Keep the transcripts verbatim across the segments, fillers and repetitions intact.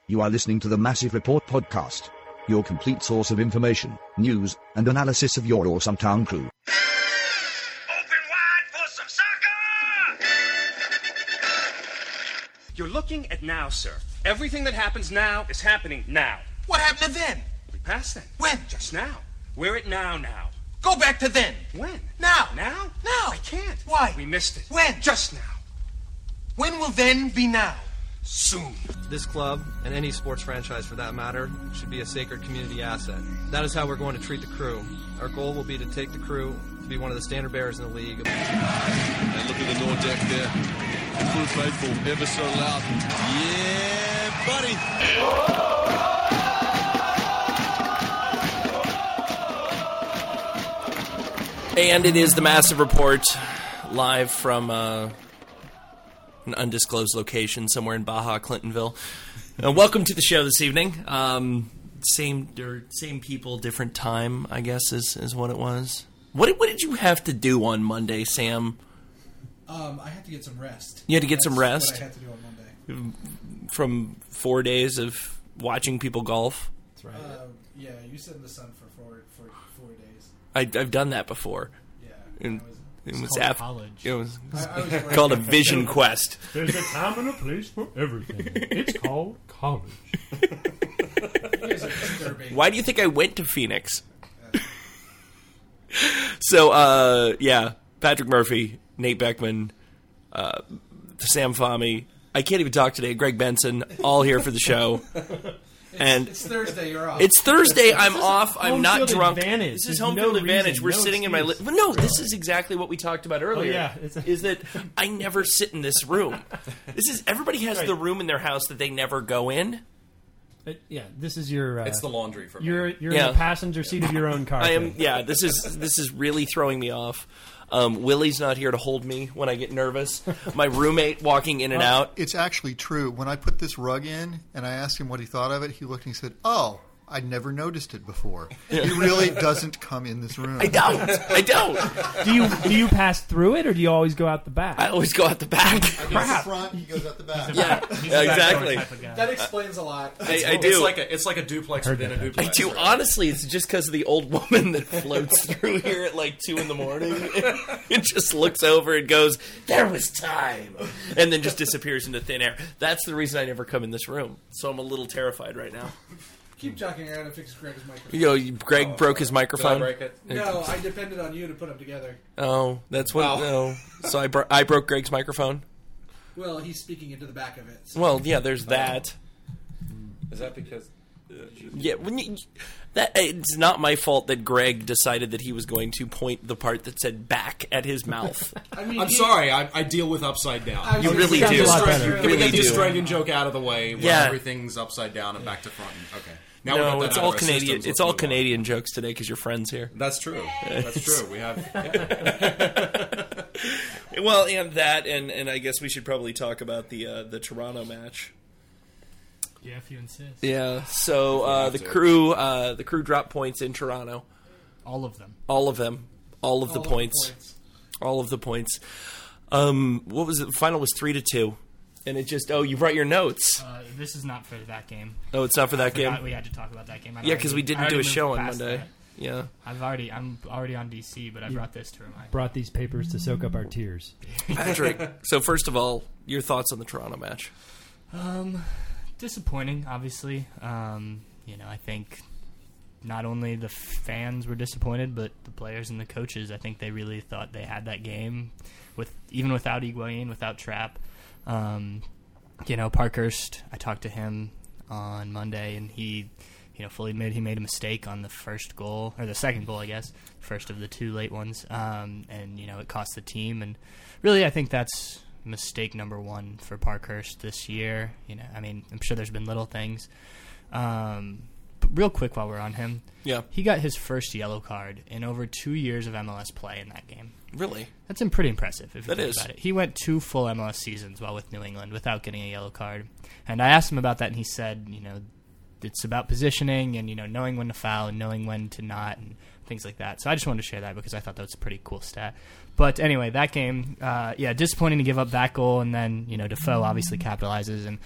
You are listening to the Massive Report podcast, your complete source of information, news, and analysis of your awesome town crew. Open wide for some soccer! You're looking at now, sir. Everything that happens now is happening now. What happened to then? We passed then. When? Just now. We're at now now. Go back to then. When? Now. Now? Now. I can't. Why? We missed it. When? Just now. When will then be now? Soon. This club, and any sports franchise for that matter, should be a sacred community asset. That is how we're going to treat the crew. Our goal will be to take the crew to be one of the standard bearers in the league. And look at the lower deck there. Full faithful, ever so loud. Yeah, buddy. And it is the Massive Report, live from uh, an undisclosed location somewhere in Baja Clintonville. Uh, welcome to the show this evening. Um, same or same people, different time, I guess, is, is what it was. What did, what did you have to do on Monday, Sam? Um, I had to get some rest. You had to get That's some rest? what I had to do on Monday. From four days of watching people golf? That's right. Uh, yeah, you sit in the sun for four, for four days. I, I've done that before. Yeah. And, was, it was called after, college. It was, I, I was called a vision quest. There's a time and a place for everything. It's called college. Why do you think I went to Phoenix? So, uh, yeah, Patrick Murphy, Nate Beckman, uh, Sam Fahmy. I can't even talk today. Greg Benson, all here for the show. It's, and it's Thursday. You're off. It's Thursday. I'm off. I'm home not field drunk. Advantage. This is There's home no field advantage. reason, We're no sitting in my. Li- excuse. but no, this is exactly what we talked about earlier. Oh, yeah. It's a- is that I never sit in this room. This is everybody has Right. the room in their house that they never go in. Uh, yeah, this is your. Uh, It's the laundry for me. You're you're Yeah. in the passenger seat of your own car. I am. thing. Yeah, this is this is really throwing me off. Um, Willie's not here to hold me when I get nervous. My roommate walking in and out. It's actually true. When I put this rug in and I asked him what he thought of it, he looked and he said, "Oh, I'd never noticed it before." He really doesn't come in this room. I don't. I don't. Do you do you pass through it or do you always go out the back? I always go out the back. I go to the front, he goes out the back. Yeah, He's yeah, a backdoor exactly. type of guy. That explains a lot. I, I It's do. like a, it's like a duplex Heard within a that. I duplex. do. Honestly, it's just because of the old woman that floats through here at like two in the morning and just looks over and goes, "There was time," and then just disappears into thin air. That's the reason I never come in this room. So I'm a little terrified right now. Keep joking around and fix Greg's microphone. You know, you- Greg Oh, broke his Did I microphone. break it? No, I depended on you to put them together. Oh, that's what. Oh. No, so I bro- I broke Greg's microphone. Well, he's speaking into the back of it. So. Well, yeah, there's that. Is that because... Yeah, when you, that it's not my fault that Greg decided that he was going to point the part that said "back" at his mouth. I mean, I'm he- sorry, I, I deal with upside down. I You was- really sounds do. a lot Can we better. You Can we really get the do. Australian joke out of the way where Yeah. everyth's upside down and back to front? Okay. Now we No, got that it's out all of our Canadian. systems, It's let's all move on. Canadian jokes today because your friend's here. That's true. That's true. We have... yeah. Well, and that, and, and I guess we should probably talk about the uh, the Toronto match. Yeah, if you insist. Yeah. So uh, have the to. crew uh, the crew dropped points in Toronto. All of them. All of them. All of the all of points. All of the points. Um, what was it? The final was three to two, and it just oh you brought your notes. Uh, this is not for that game. Oh, it's not for that game. Forgot we had to talk about that game. I'd Yeah, because we already- I didn't do a already show moved on past Monday. that. Yeah. I've already I'm already on D C, but I brought this to remind. Brought these papers to soak up our tears. Patrick. So first of all, your thoughts on the Toronto match? Um, disappointing, obviously. Um, you know, I think not only the fans were disappointed, but the players and the coaches. I think they really thought they had that game, with even without Higuain, without Trapp. Um, you know, Parkhurst. I talked to him on Monday, and he, you know, fully admitted he made a mistake on the first goal or the second goal, I guess, first of the two late ones. Um, and you know, it cost the team. And really, I think that's mistake number one for Parkhurst this year. You know, I mean, I'm sure there's been little things. Um, but real quick, while we're on him, Yeah. he got his first yellow card in over two years of M L S play in that game. Really? That's um, pretty impressive if you That think is. about it. He went two full M L S seasons while with New England without getting a yellow card. And I asked him about that, and he said, you know, it's about positioning and, you know, knowing when to foul and knowing when to not and things like that. So I just wanted to share that because I thought that was a pretty cool stat. But anyway, that game, uh, yeah, disappointing to give up that goal, and then, you know, Defoe obviously capitalizes, and,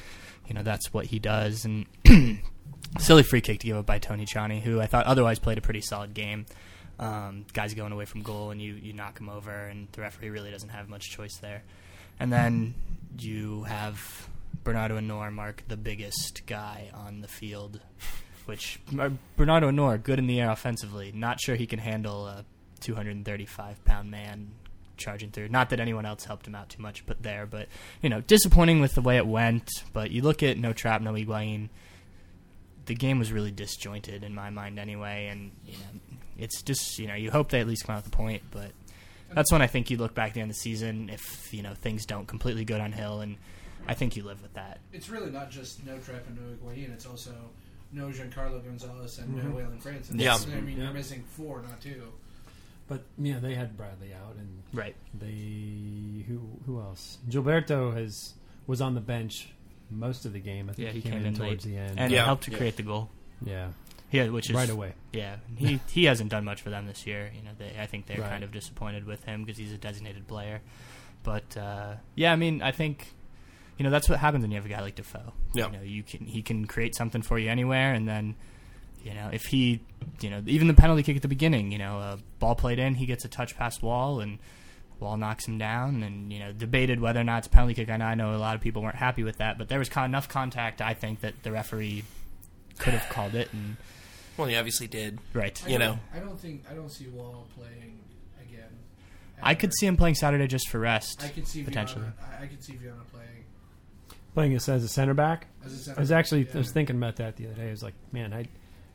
you know, that's what he does. And silly free kick to give up by Tony Chani, who I thought otherwise played a pretty solid game. Um, guys going away from goal, and you, you knock him over, and the referee really doesn't have much choice there. And then you have Bernardo Anor mark the biggest guy on the field, which uh, Bernardo Anor, good in the air offensively. Not sure he can handle a two hundred thirty-five pound man charging through. Not that anyone else helped him out too much but there, but you know, disappointing with the way it went. But you look at no trap, no Higuain, the game was really disjointed in my mind anyway, and you know, it's just, you know, you hope they at least come out with the point, but that's when I think you look back at the end of the season if, you know, things don't completely go downhill, and I think you live with that. It's really not just no trap and no Higuain, it's also no Giancarlo Gonzalez and Mm-hmm. no Waylon Francis. Yeah. I mean, Yeah. you're missing four, not two. But yeah, they had Bradley out, and Right. they who who else? Gilberto has was on the bench most of the game. I think Yeah, he, he came, came in in towards late. the end. And Yeah. it helped to Yeah. create the goal. yeah, Yeah, which is right away. Yeah, he he hasn't done much for them this year. You know, they, I think they're Right. kind of disappointed with him because he's a designated player. But uh, yeah, I mean, I think you know that's what happens when you have a guy like Defoe. Yeah. You know, you can he can create something for you anywhere, and then you know if he, you know, even the penalty kick at the beginning, you know, a ball played in, he gets a touch past Wall, and Wall knocks him down, and you know, debated whether or not it's a penalty kick. I know, I know a lot of people weren't happy with that, but there was con- enough contact, I think, that the referee could have called it. And Well, he obviously did. right, I You don't- know. I don't think I don't see Wall playing again. I could see him playing Saturday just for rest. I could see potentially. Viana, I, I could see Viana playing Playing as as a center back. as a center. I was actually back, I was yeah. thinking about that the other day. I was like, man, I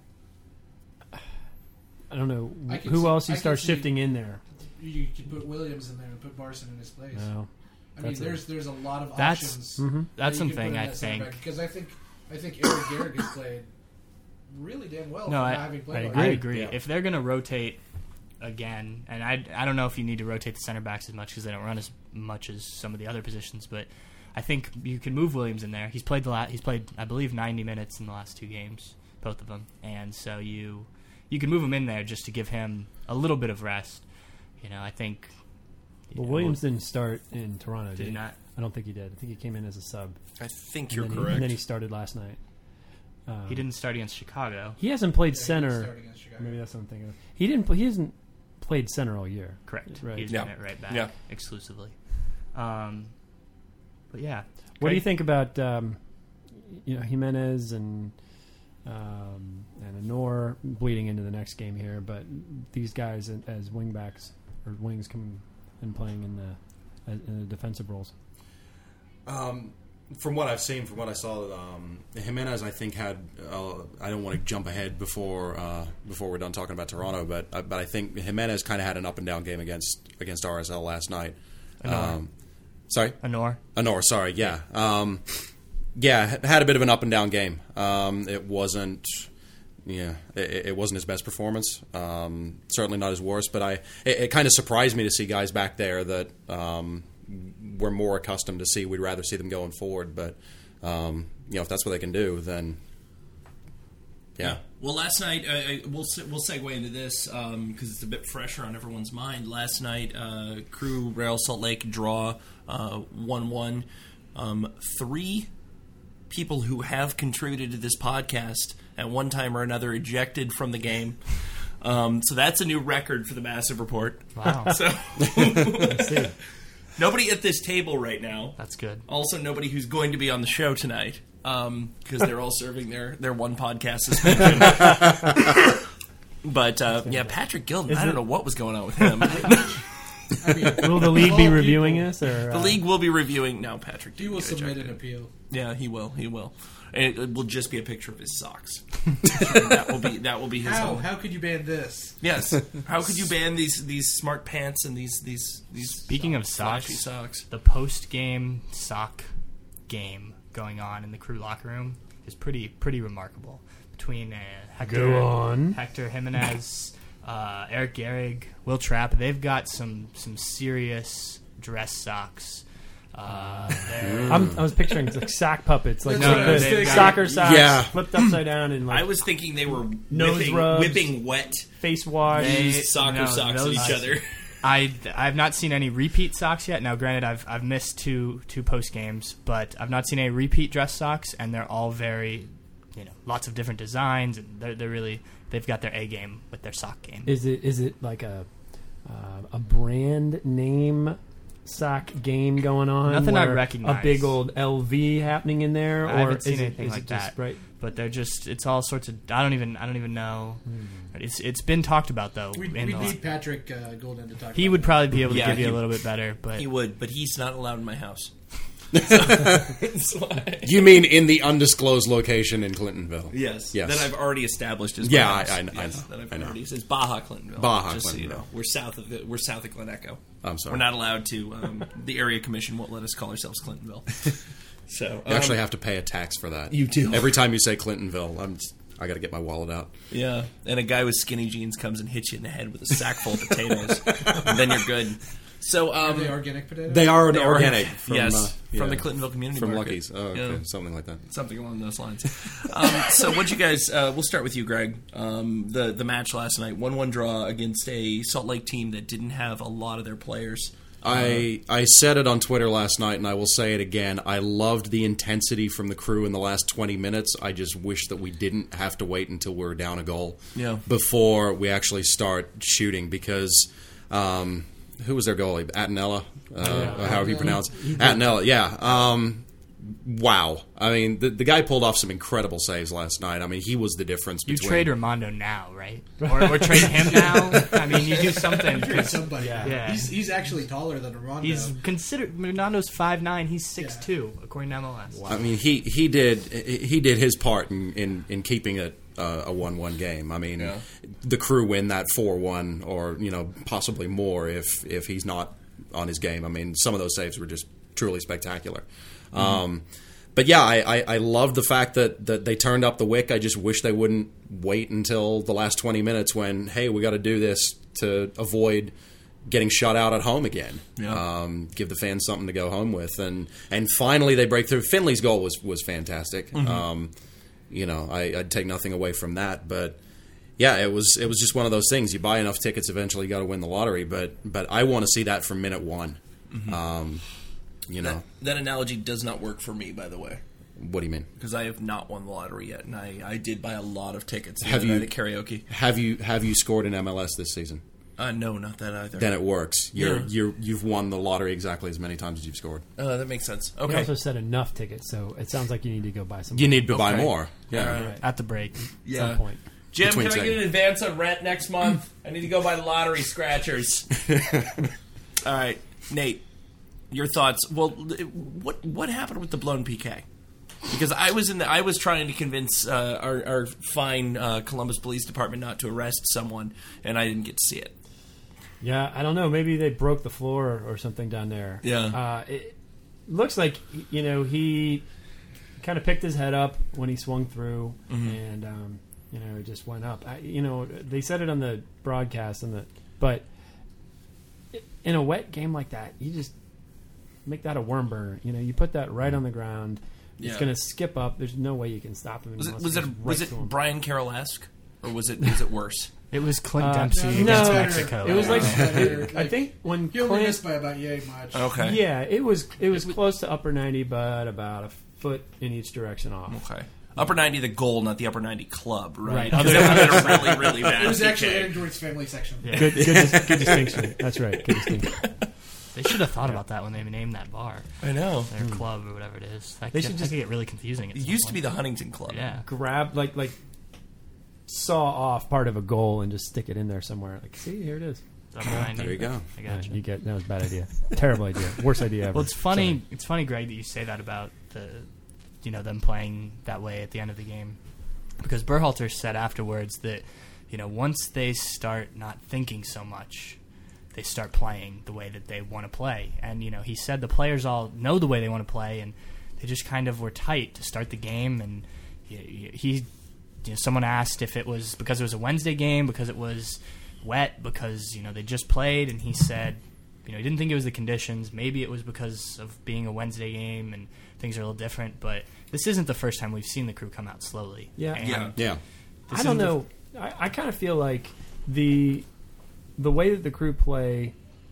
I don't know I could who see- else you I could start see- shifting in there. You could put Williams in there and put Barson in his place. No, I mean, that's a- there's there's a lot of That's- options. Mm-hmm. That's that you can something put in I that center think. back, because I think I think Eric Garrick has played really damn well. No, for I, not having played I already. I agree. agree. Yeah. If they're going to rotate again, and I, I don't know if you need to rotate the center backs as much because they don't run as much as some of the other positions, but I think you can move Williams in there. He's played the la- he's played I believe ninety minutes in the last two games, both of them, and so you you can move him in there just to give him a little bit of rest. You know, I think. you Well, know, Williams didn't start in Toronto. Did, did he? not. I don't think he did. I think he came in as a sub. I think And you're then he- correct. and then he started last night. Um, He didn't start against Chicago. He hasn't played Yeah, he center. started against Chicago. Maybe that's what I'm thinking of. He didn't. He hasn't played center all year. Correct. Right. He's Yeah. doing it right back Yeah. exclusively. Um, but yeah. What do you Craig? think about um, you know Jimenez and um, and Anor bleeding into the next game here? But these guys as- as wingbacks or wings come and playing in the as- in the defensive roles. Um, from what I've seen, from what I saw, um, Jimenez, I think had. Uh, I don't want to jump ahead before uh, before we're done talking about Toronto, but uh, but I think Jimenez kind of had an up and down game against against R S L last night. Um, sorry, Anor. Anor, sorry, yeah, um, yeah, had a bit of an up and down game. Um, it wasn't. Yeah, it, it wasn't his best performance. Um, certainly not his worst, but I. It, it kind of surprised me to see guys back there that um, we're more accustomed to see. We'd rather see them going forward, but um, you know, if that's what they can do, then yeah. Well, last night, uh, I- we'll se- we'll segue into this because it's a bit fresher on everyone's mind. Last night, uh, Crew Real Salt Lake draw uh, one one. Um, three people who have contributed to this podcast at one time or another ejected from the game. Um, so that's a new record for the Massive Report. Wow. So nobody at this table right now. That's good. Also, nobody who's going to be on the show tonight because they're all serving their, their one podcast suspension. But uh, yeah, Patrick Gilden, Is I don't it- know what was going on with him. I mean, Will the of league all be people, reviewing this? Or The uh, league will be reviewing now. Patrick, He did will get submit ejected. an appeal. Yeah, he will. He will. And it will just be a picture of his socks. that will be that will be his. How own. how could you ban this? Yes. How could you ban these these smart pants and these these these Speaking of flashy socks, socks? the post-game sock game going on in the Crew locker room is pretty pretty remarkable. Between uh, Hector, Go on. Hector Jimenez, uh, Eric Gehrig, Will Trapp, they've got some some serious dress socks. Uh, they're- I'm, I was picturing like sock puppets, like, No, like no, the they've got- soccer socks Yeah. flipped upside down and like I was thinking they were Nose whipping, rubs. whipping wet face wash. They- used soccer no, socks at those- each other. I I've not seen any repeat socks yet. Now, granted, I've I've missed two two post games, but I've not seen any repeat dress socks, and they're all very, you know, lots of different designs, and they're they're really they've got their A game with their sock game. Is it is it like a uh, a brand name sock game going on? Nothing I where recognize. A big old L V happening in there, or I haven't seen is it, anything is like it just, that. right? But they're just it's all sorts of I don't even I don't even know. Hmm. It's it's been talked about though. We, in we the- need Patrick uh, Golden to talk. He about would that. probably be able to Yeah, give you he- a little bit better, but He would, but he's not allowed in my house. You mean in the undisclosed location in Clintonville? Yes. Yes. That I've already established as Yeah, my I- house. I- I Yes, know. That I've I know. already says Baja Clintonville. Baja just so you Clintonville. know, we're south of the, we're south of Glen Echo. I'm sorry. We're not allowed to. Um, the area commission won't let us call ourselves Clintonville. So You actually um, have to pay a tax for that. You do. Every time you say Clintonville, I'm just, I got to get my wallet out. Yeah, and a guy with skinny jeans comes and hits you in the head with a sack full of potatoes, and then you're good. So, um, Are they organic potatoes? They are They are organic. organic. From, Yes, uh, from yeah. the Clintonville Community From Market. Lucky's. Oh, okay. Yeah. Something like that. Something along those lines. um, so, what you guys? Uh, we'll start with you, Greg. Um, the the match last night, one one draw against a Salt Lake team that didn't have a lot of their players. I I said it on Twitter last night, and I will say it again. I loved the intensity from the crew in the last twenty minutes. I just wish that we didn't have to wait until we were down a goal Yeah. before we actually start shooting, because um, who was their goalie? Attinella? Uh, Yeah. however you pronounce He- he it. did. Attinella, yeah. Um, wow. I mean, the, the guy pulled off some incredible saves last night. I mean, he was the difference you between... trade Ramondo now, right? Or, or trade him now? I mean, you do something. Trade 'cause- somebody. Yeah. Yeah. He's, he's actually taller than Rondo. He's considered Ronaldo's five nine. He's six two, according to M L S. I mean, he he did he did his part in in, in keeping it uh, a one one game. I mean, Yeah. the crew win that four one, or you know possibly more if if he's not on his game. I mean, some of those saves were just truly spectacular. Mm-hmm. Um, but yeah, I, I, I love the fact that, that they turned up the wick. I just wish they wouldn't wait until the last twenty minutes when, hey, we got to do this to avoid getting shut out at home again. Yeah. Um, give the fans something to go home with, and and finally they break through. Finley's goal was was fantastic. Mm-hmm. Um, you know, I, I'd take nothing away from that, but yeah, it was it was just one of those things. You buy enough tickets, eventually you got to win the lottery. But but I want to see that from minute one. Mm-hmm. Um, you know, That, that analogy does not work for me, by the way, what do you mean? because I have not won the lottery yet, and I, I did buy a lot of tickets the Have other you- night at karaoke. Have you have you scored in M L S this season? Uh, no, not that either. Then it works. You're Yeah. you're you've won the lottery exactly as many times as you've scored. Uh, that makes sense. You Okay. also said enough tickets, so it sounds like you need to go buy some. You need to buy Okay. more. Yeah. All right. Right. At the break. At some point. Jim, Between can I get saying- an advance on rent next month? I need to go buy the lottery scratchers. All right, Nate, your thoughts. Well, what what happened with the blown P K? Because I was in the, I was trying to convince uh, our, our fine uh, Columbus Police Department not to arrest someone, and I didn't get to see it. Yeah, I don't know. Maybe they broke the floor or something down there. Yeah. Uh, it looks like, you know, he kind of picked his head up when he swung through, Mm-hmm. and, um, you know, it just went up. I, you know, they said it on the broadcast, and the but in a wet game like that, you just make that a worm burner. You know, you put that right on the ground. It's Yeah. going to skip up. There's no way you can stop him. Was it unless was it goes was right it to him. Brian Carroll-esque, or was it was it worse? It was Clint Uh, Dempsey no, against no, Mexico. It was like, Better. I think when He only Clint, missed by about yay much. Okay. yeah, it was it was close to upper ninety, but about a foot in each direction off. Okay. Upper ninety, the goal, not the upper ninety club, right? Right. Because that would have been a really, really bad It was actually P K. Aaron Jordan's family section. Yeah. Good, good, dis- good distinction. That's right. Good distinction. They should have thought about that when they named that bar, I know. their club or whatever it is. That They could, should that just- could get really confusing. At It some used to point. be the Huntington Club. Yeah. Grab like like saw off part of a goal and just stick it in there somewhere. Like, see, here it is. Upper ninety. There you go. I Yeah, got you. you get that was a bad idea. Terrible idea. Worst idea ever. Well, it's funny. Sorry. It's funny, Greg, that you say that about the, you know, them playing that way at the end of the game, because Berhalter said afterwards that, you know, once they start not thinking so much, they start playing the way that they want to play, and you know, he said the players all know the way they want to play, and they just kind of were tight to start the game, and he. he you know, someone asked if it was because it was a Wednesday game, because it was wet, because you know they just played, and he said, you know, he didn't think it was the conditions. Maybe it was because of being a Wednesday game and things are a little different. But this isn't the first time we've seen the crew come out slowly. Yeah. And Yeah. Yeah. this I don't isn't the- know. I, I kind of feel like the the way that the crew play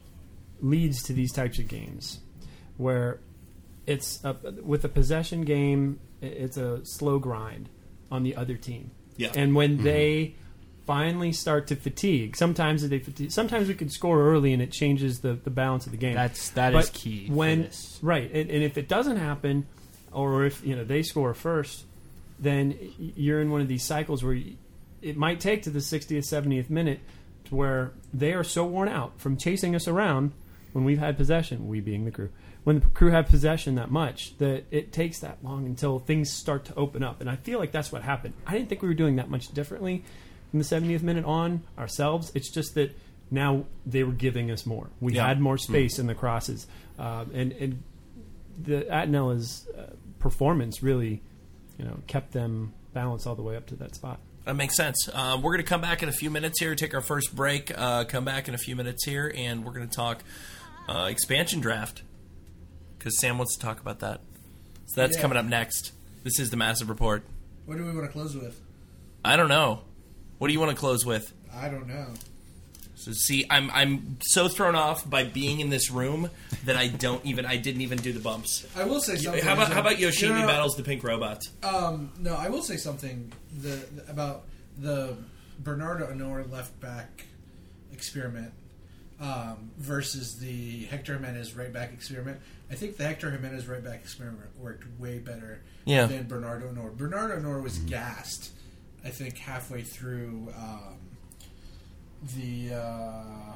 leads to these types of games where it's a, with a possession game, it's a slow grind on the other team. Yeah. And when Mm-hmm. they finally start to fatigue, sometimes they fatigue, sometimes we can score early and it changes the, the balance of the game. That's that but is key. for When this. right, and, and if it doesn't happen, or if you know they score first, then you're in one of these cycles where you, it might take to the sixtieth, seventieth minute to where they are so worn out from chasing us around when we've had possession, we being the crew, when the crew have possession that much, that it takes that long until things start to open up. And I feel like that's what happened. I didn't think we were doing that much differently from the seventieth minute on ourselves. It's just that now they were giving us more. We Yeah. had more space mm. in the crosses. Um, and, and the Attinella's uh, performance really, you know, kept them balanced all the way up to that spot. That makes sense. Uh, we're going to come back in a few minutes here, take our first break, uh, come back in a few minutes here, and we're going to talk uh, expansion draft, because Sam wants to talk about that. So that's Yeah. coming up next. This is the Massive Report. What do we want to close with? I don't know. What do you want to close with? I don't know. So see, I'm I'm so thrown off by being in this room that I don't even I didn't even do the bumps. I will say something. How about how about Yoshimi You know, battles the pink robots? Um, no, I will say something the, the, about the Bernardo Honor left back experiment um, versus the Hector Jimenez right back experiment. I think the Hector Jimenez right back experiment worked way better Yeah. than Bernardo Honor. Bernardo Honor was gassed, I think, halfway through um, the. Uh,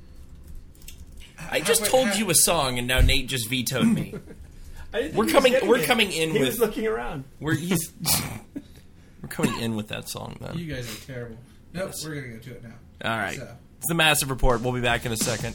I just halfway- told half- you a song, and now Nate just vetoed me. I didn't think We're he was coming. getting We're it. coming in He with. was looking around. We're he's. We're coming in with that song then. You guys are terrible. Nope, we're going to go to it now. All right. So. It's the Massive Report. We'll be back in a second.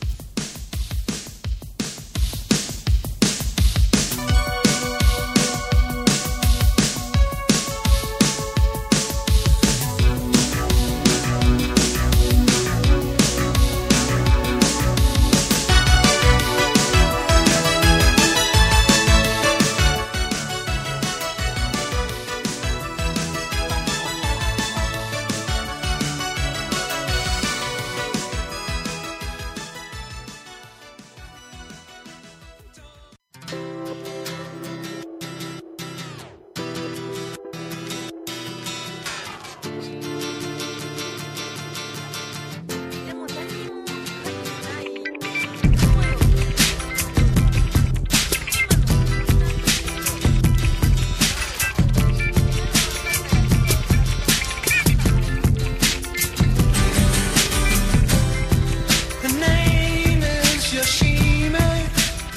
Her name is Yoshimi.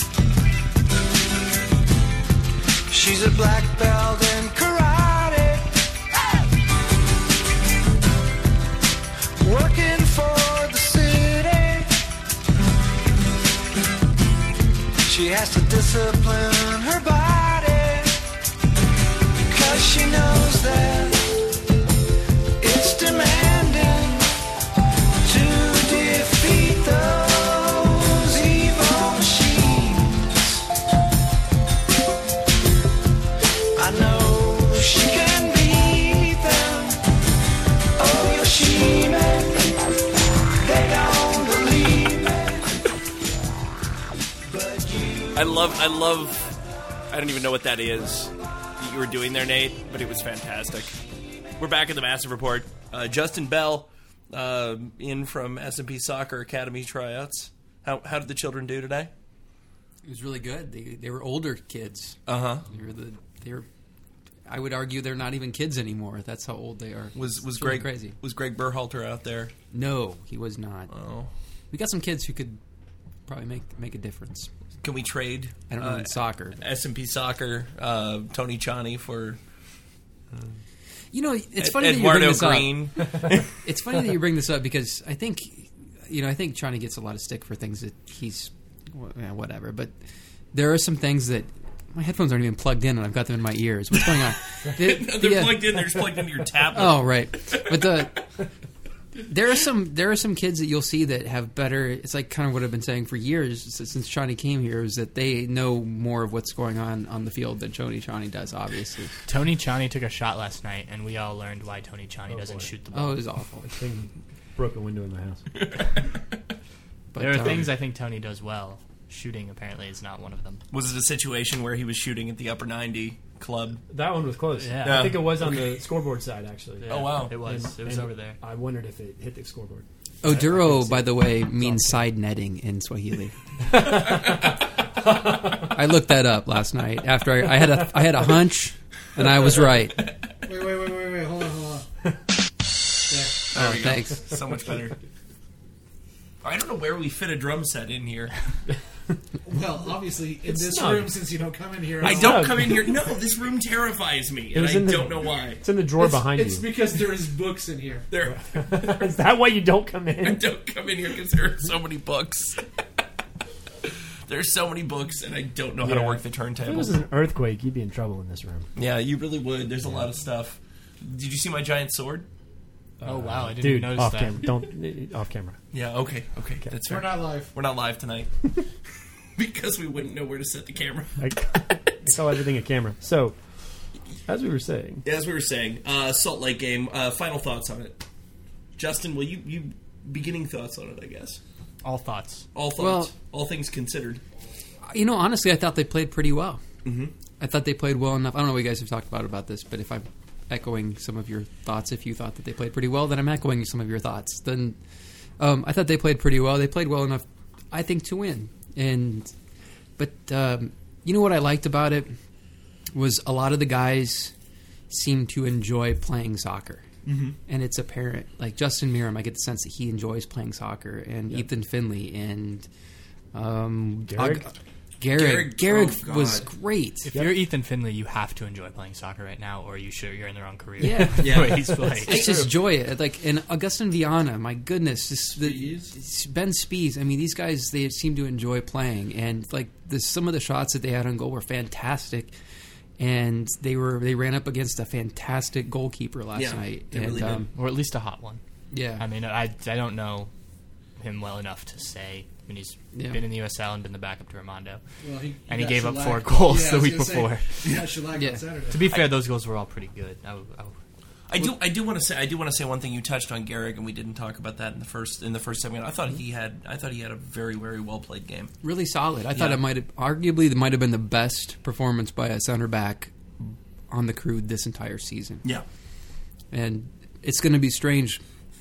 She's a black belt in karate. Working for the city. She has to discipline her body, 'cause she knows that it's demanding to defeat those evil machines. I know she can beat them. Oh, Yoshimi, they don't believe me. I love. I love. I don't even know what that is that you were doing there, Nate, but it was fantastic. We're back at the Massive Report. Uh, Justin Bell, uh, in from S and P Soccer Academy tryouts. How how did the children do today? It was really good. They they were older kids. Uh huh. They were the they're. I would argue they're not even kids anymore. That's how old they are. Was was It's really Greg crazy? Was Greg Berhalter out there? No, he was not. Oh, we got some kids who could probably make make a difference. Can we trade? I don't know in soccer. S and P Soccer, uh, Tony Chani for. Uh, You know, it's Ed- funny Eduardo that you bring Green. this up. It's funny that you bring this up because I think, you know, I think Chani gets a lot of stick for things that he's, well, yeah, whatever. But there are some things that my headphones aren't even plugged in, and I've got them in my ears. What's going on? They're plugged in. They're just plugged into your tablet. Oh, right. But the there are some there are some kids that you'll see that have better. It's like kind of what I've been saying for years since Chani came here, is that they know more of what's going on on the field than Tony Chani does. Obviously, Tony Chani took a shot last night, and we all learned why Tony Chani Oh, doesn't boy. shoot the ball. Oh, it was awful. The thing broke a window in the house. But there are um, things I think Tony does well. Shooting apparently is not one of them. Was it a situation where he was shooting at the upper ninety club? That one was close. Yeah. I think it was on Okay. the scoreboard side, actually. Yeah, Oh, wow. It was. And- it was and over there. I wondered if it hit the scoreboard. Oduro, by the way, means side netting in Swahili. I looked that up last night after I, I had a I had a hunch, and I was right. Wait, wait, wait, wait, wait. Hold on, hold on. There. There Oh, we go. thanks. So much better. I don't know where we fit a drum set in here. Well, obviously, in It's this snug. room, since you don't come in here, I at all- don't come in here. No, this room terrifies me, and was I in the- don't know why. It's in the drawer It's, behind it's you. because there is books in here. There, Is that why you don't come I in? don't come in here because there are so many books. There's so many books, and I don't know how to Yeah. work the If it was turntables. an earthquake, you'd be in trouble in this room. Yeah, you really would. There's a lot of stuff. Did you see my giant sword? Oh wow, I didn't Dude, even notice off that. camera. Don't uh, off camera. Yeah. Okay. Okay. That's fair. We're not live. We're not live tonight because we wouldn't know where to set the camera. I, I saw everything at camera. So, as we were saying, As we were saying, uh, Salt Lake game. Uh, final thoughts on it, Justin? Well, you you beginning thoughts on it, I guess. All thoughts. All thoughts. Well- all things considered. You know, honestly, I thought they played pretty well. Mm-hmm. I thought they played well enough. I don't know what you guys have talked about about this, but if I'm echoing some of your thoughts, if you thought that they played pretty well, then I'm echoing some of your thoughts. Then um, I thought they played pretty well. They played well enough, I think, to win. And but um, you know what I liked about it was a lot of the guys seemed to enjoy playing soccer. Mm-hmm. And it's apparent. Like Justin Miram, I get the sense that he enjoys playing soccer, and Yep. Ethan Finley and um, Garrick? Ag- Garrick, Garrick, Garrick oh, was God. great. If you're Ethan Finley, you have to enjoy playing soccer right now, or you should. You're in the wrong career. Yeah. the way he's playing. It's just joy. Like and Augustin Viana, my goodness, just the, Ben Spies. I mean, these guys they seem to enjoy playing, and like the, some of the shots that they had on goal were fantastic. And they were they ran up against a fantastic goalkeeper last Yeah, night, they and really did. um, or at least a hot one. yeah, I mean, I, I don't know him well enough to say. I mean, he's Yeah. been in the U S L and been the backup to Armando. Well, he, And he got gave up shellacked. four goals Yeah, I the was week gonna say, before. he got shellacked Yeah. on Saturday. To be fair, those goals were all pretty good. I, I, I do. I do want to say. I do want to say one thing. You touched on Garrick, and we didn't talk about that in the first in the first segment. I thought he had. I thought he had a very very well played game. really solid. I thought Yeah. it might have arguably it might have been the best performance by a center back on the Crew this entire season. Yeah. And it's going to be strange.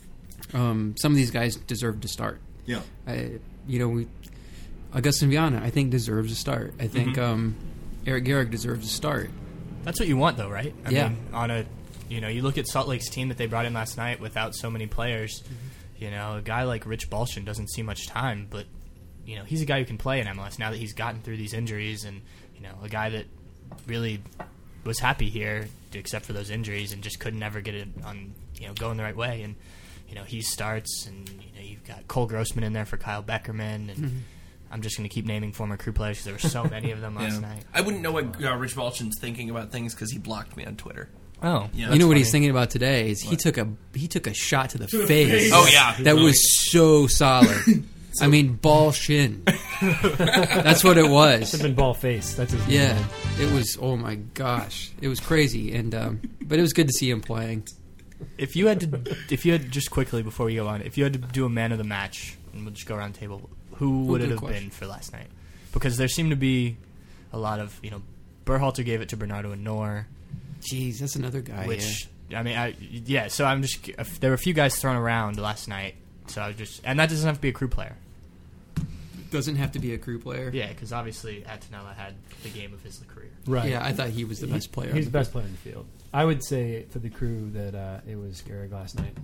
Um, some of these guys deserve to start. Yeah. I, you know, we Augustin Viana, I think, deserves a start. I think Mhm. um, Eric Garrick deserves a start. that's what you want, though, right? I Yeah. mean, on a, you know, you look at Salt Lake's team that they brought in last night without so many players. You know, a guy like Rich Balshin doesn't see much time, but you know, he's a guy who can play in M L S now that he's gotten through these injuries, and you know, a guy that really was happy here, except for those injuries, and just couldn't ever get it on, you know, going the right way. And you know, he starts, and you know, you've got Cole Grossman in there for Kyle Beckerman, and Mhm. I'm just going to keep naming former Crew players because there were so many of them last Yeah. night. I wouldn't know what uh, Rich Balchin's thinking about things because he blocked me on Twitter. Oh, yeah. You know what funny. he's thinking about today is he What? took a he took a shot to the, To the face. face. Oh, yeah. that was so solid. I mean, ball shin. That's what it was. Should have been ball face. That's his Yeah, name. it was. Oh my gosh, it was crazy, and um, but it was good to see him playing. If you had to, if you had just quickly before we go on, if you had to do a man of the match, and we'll just go around the table, who would it good have question. been for last night? Because there seemed to be a lot of, you know, Berhalter gave it to Bernardo and Noor, Jeez, that's another guy. which I mean, I, yeah. So I'm just if there were a few guys thrown around last night, so I was just, and that doesn't have to be a Crew player. yeah. Doesn't have to be a Crew player. Yeah, because obviously Atanella had the game of his career. Right. Yeah, I thought he was the best player. He's on the best player in the field. I would say for the Crew that uh, it was Garrick last night.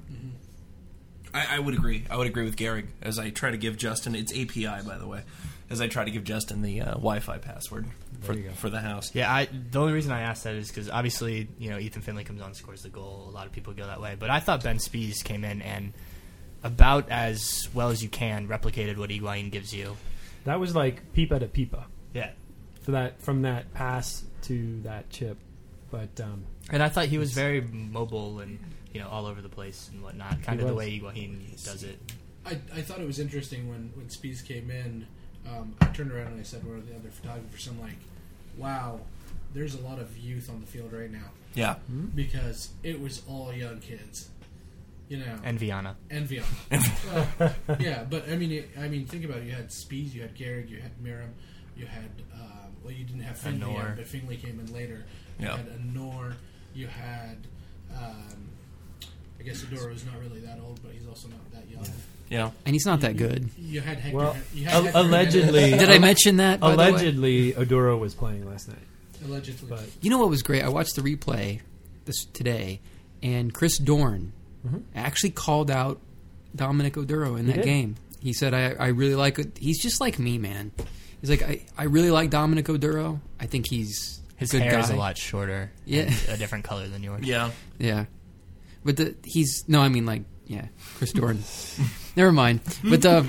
I, I would agree. I would agree with Garrick as I try to give Justin. It's A P I, by the way. As I try to give Justin the uh, Wi-Fi password for, There you go. for the house. Yeah, I, the only reason I asked that is because obviously, you know, Ethan Finley comes on, scores the goal. A lot of people go that way. But I thought Ben Spies came in and about as well as you can replicated what Higuain gives you. That was like Pipa to Pipa. Yeah. For that, from that pass to that chip. But um, And I thought he was very mobile and, you know, all over the place and whatnot. Kind He of the was. way Higuain does it. I, I thought it was interesting when, when Spies came in. Um, I turned around and I said to one of the other photographers, I'm like, wow, there's a lot of youth on the field right now. Yeah. Because it was all young kids. You know, And Viana. And Viana. uh, yeah, but I mean, it, I mean, think about it. You had Spies, you had Gehrig, you had Miram, you had um, well, you didn't have Finley, Anor. yet, but Finley came in later. You Yeah. had Anor. You had, um, I guess Adoro is not really that old, but he's also not that young. Yeah, and he's not that You- good. You, you had Hector. Well, you had al- Hector allegedly, Did I mention that, by the way? allegedly, Oduro was playing last night. Allegedly. But You know what was great? I watched the replay this today, and Chris Dorn Mhm. actually called out Dominic Oduro in He that did? game. He said, I, I really like it. He's just like me, man. He's like, I, I really like Dominic Oduro. I think he's His a good hair guy. is a lot shorter. Yeah. and a different color than yours. yeah. Yeah. But the, he's, no, I mean, like, yeah, Chris Dorn. Never mind. But, uh,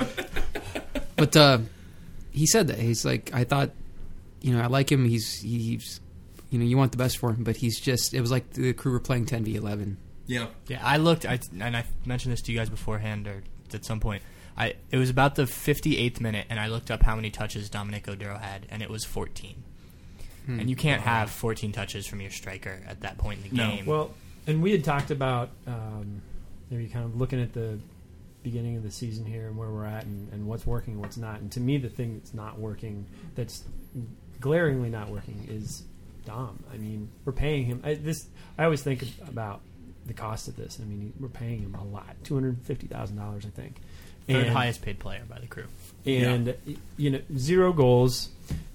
but uh, he said that. He's like, I thought, you know, I like him. He's, he's, you know, you want the best for him, but he's just, it was like the crew were playing ten v eleven. Yeah. Yeah, I looked, I, and I mentioned this to you guys beforehand or at some point. I It was about the fifty-eighth minute, and I looked up how many touches Dominic Oduro had, and it was fourteen. Hmm. And you can't have fourteen touches from your striker at that point in the No. game. Well, and we had talked about um, maybe kind of looking at the beginning of the season here and where we're at and, and what's working and what's not. And to me, the thing that's not working, that's glaringly not working, is Dom. I mean, we're paying him. I, this I always think about the cost of this. I mean, we're paying him a lot, two hundred fifty thousand dollars, I think. Third And- highest paid player by the crew. and you know, zero goals.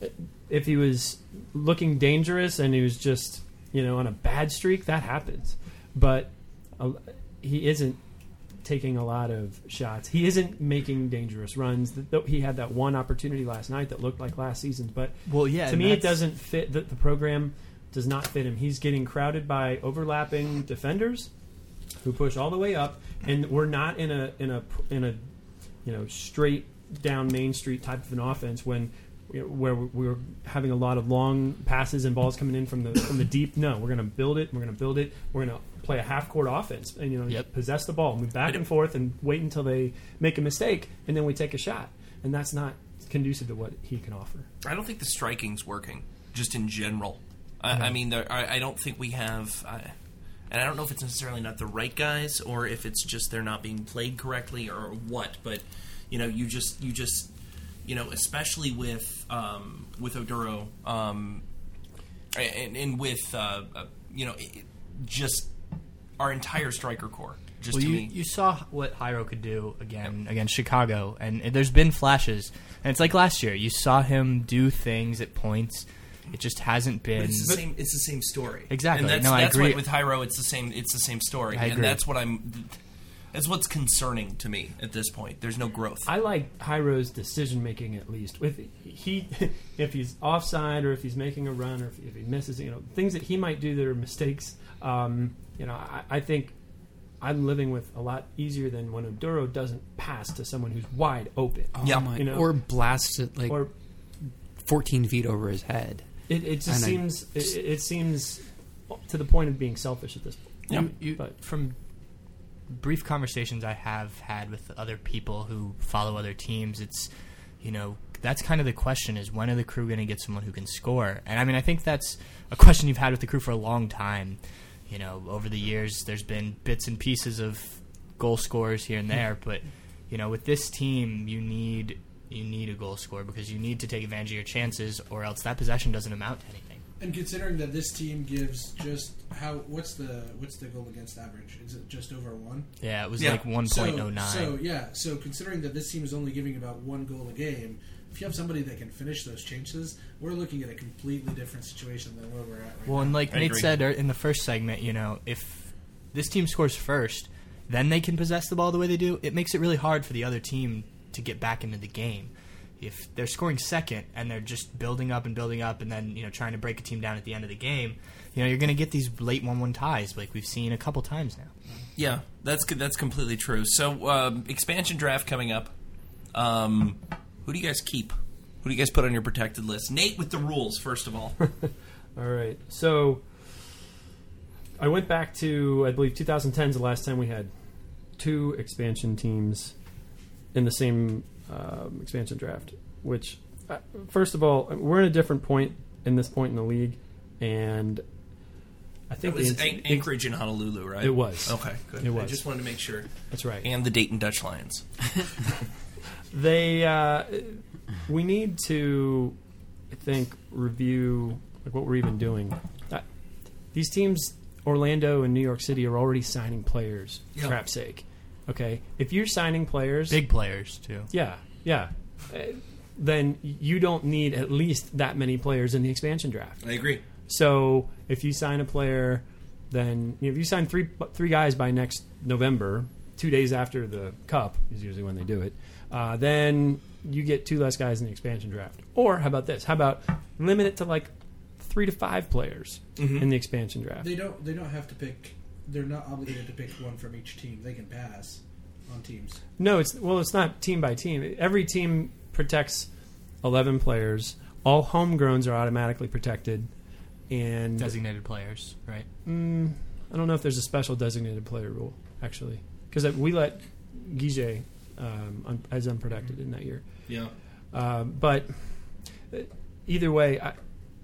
If he was looking dangerous and he was just, you know, on a bad streak, that happens. But uh, he isn't taking a lot of shots. He isn't making dangerous runs. Th- He had that one opportunity last night that looked like last season's. But Well, yeah, to and me, it that's- doesn't fit. The, the program does not fit him. He's getting crowded by overlapping defenders who push all the way up, and we're not in a in a in a you know straight down Main Street type of an offense when you know, where we were having a lot of long passes and balls coming in from the from the deep. No, we're going to build it. We're going to build it. We're going to play a half court offense and you know Yep. possess the ball, move back and forth, and wait until they make a mistake, and then we take a shot. And that's not conducive to what he can offer. I don't think the striking's working, just in general. I, Yeah. I mean, there, I, I don't think we have, I, and I don't know if it's necessarily not the right guys or if it's just they're not being played correctly or what. But you know, you just, you just, you know, especially with um, with Oduro, um, and, and with uh, uh, you know, it, just our entire striker core. Just well, to you, me, you saw what Jairo could do again against Chicago, and there's been flashes. And it's like last year. You saw him do things at points. It just hasn't been. But it's the same. It's the same story. Exactly. And that's, No, I that's agree. why with Jairo, it's the same. It's the same story, I and agree. that's what I'm. That's what's concerning to me at this point. There's no growth. I like Jairo's decision making at least. With he, if he's offside or if he's making a run or if, if he misses, you know, things that he might do that are mistakes. Um, you know, I, I think I'm living with a lot easier than when Oduro doesn't pass to someone who's wide open. Oh Yeah. my, You know? or blasts it like Or fourteen feet over his head. it, it just And I- seems it, it seems to the point of being selfish at this point. You, you, But from brief conversations I have had with other people who follow other teams, it's, you know, that's kind of the question is when are the crew going to get someone who can score? And I mean, I think that's a question you've had with the crew for a long time. You know, over the years, there's been bits and pieces of goal scorers here and there, but, you know, with this team, you need you need a goal scorer because you need to take advantage of your chances or else that possession doesn't amount to anything. And considering that this team gives just how what's the what's the goal against average? Is it just over one? Yeah, it was Yeah. like one point oh nine. So, so yeah, so considering that this team is only giving about one goal a game, if you have somebody that can finish those chances, we're looking at a completely different situation than where we're at right Well, now. and like I Nate agree. said er, in the first segment, you know, if this team scores first, then they can possess the ball the way they do. It makes it really hard for the other team to get back into the game. If they're scoring second and they're just building up and building up and then, you know, trying to break a team down at the end of the game, you know, you're going to get these late one one ties like we've seen a couple times now. Yeah, that's that's completely true. So, um, expansion draft coming up. Um, who do you guys keep? Who do you guys put on your protected list? Nate with the rules, first of all. all right, so I went back to I believe twenty ten is the last time we had two expansion teams in the same um, expansion draft. Which, uh, first of all, we're in a different point in this point in the league, and I think it was the, An- Anchorage and Honolulu, right? It was. Okay, good. It was. I just wanted to make sure. That's right. And the Dayton Dutch Lions. They, uh, we need to, I think, review like what we're even doing. Uh, these teams, Orlando and New York City, are already signing players. For Yeah. crap's sake, okay. If you're signing players, Big players, too. yeah, yeah, uh, then you don't need at least that many players in the expansion draft. I agree. So if you sign a player, then you know, if you sign three three guys by next November, two days after the Cup is usually when they do it, uh, then you get two less guys in the expansion draft. Or how about this? How about limit it to like three to five players Mhm. in the expansion draft? They don't. They don't have to pick. They're not obligated to pick one from each team. They can pass on teams. No, it's well, it's not team by team. Every team protects eleven players. All homegrowns are automatically protected, and Designated players, right? Mm, I don't know if there's a special designated player rule actually, because we let Guige um, un- as unprotected in that year. Yeah. Uh, but uh, either way, I,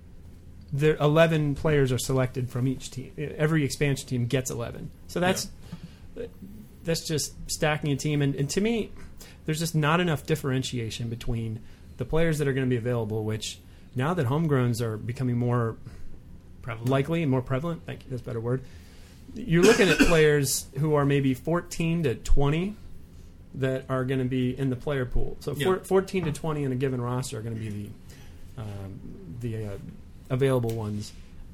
there eleven players are selected from each team. Every expansion team gets eleven. So that's that's just stacking a team. And, and to me, there's just not enough differentiation between the players that are going to be available, which now that homegrowns are becoming more Prevalent. likely and more prevalent, thank you, that's a better word, you're looking at players who are maybe fourteen to twenty that are going to be in the player pool. So Yeah. four, fourteen to twenty in a given roster are going to be the um, the uh, available ones.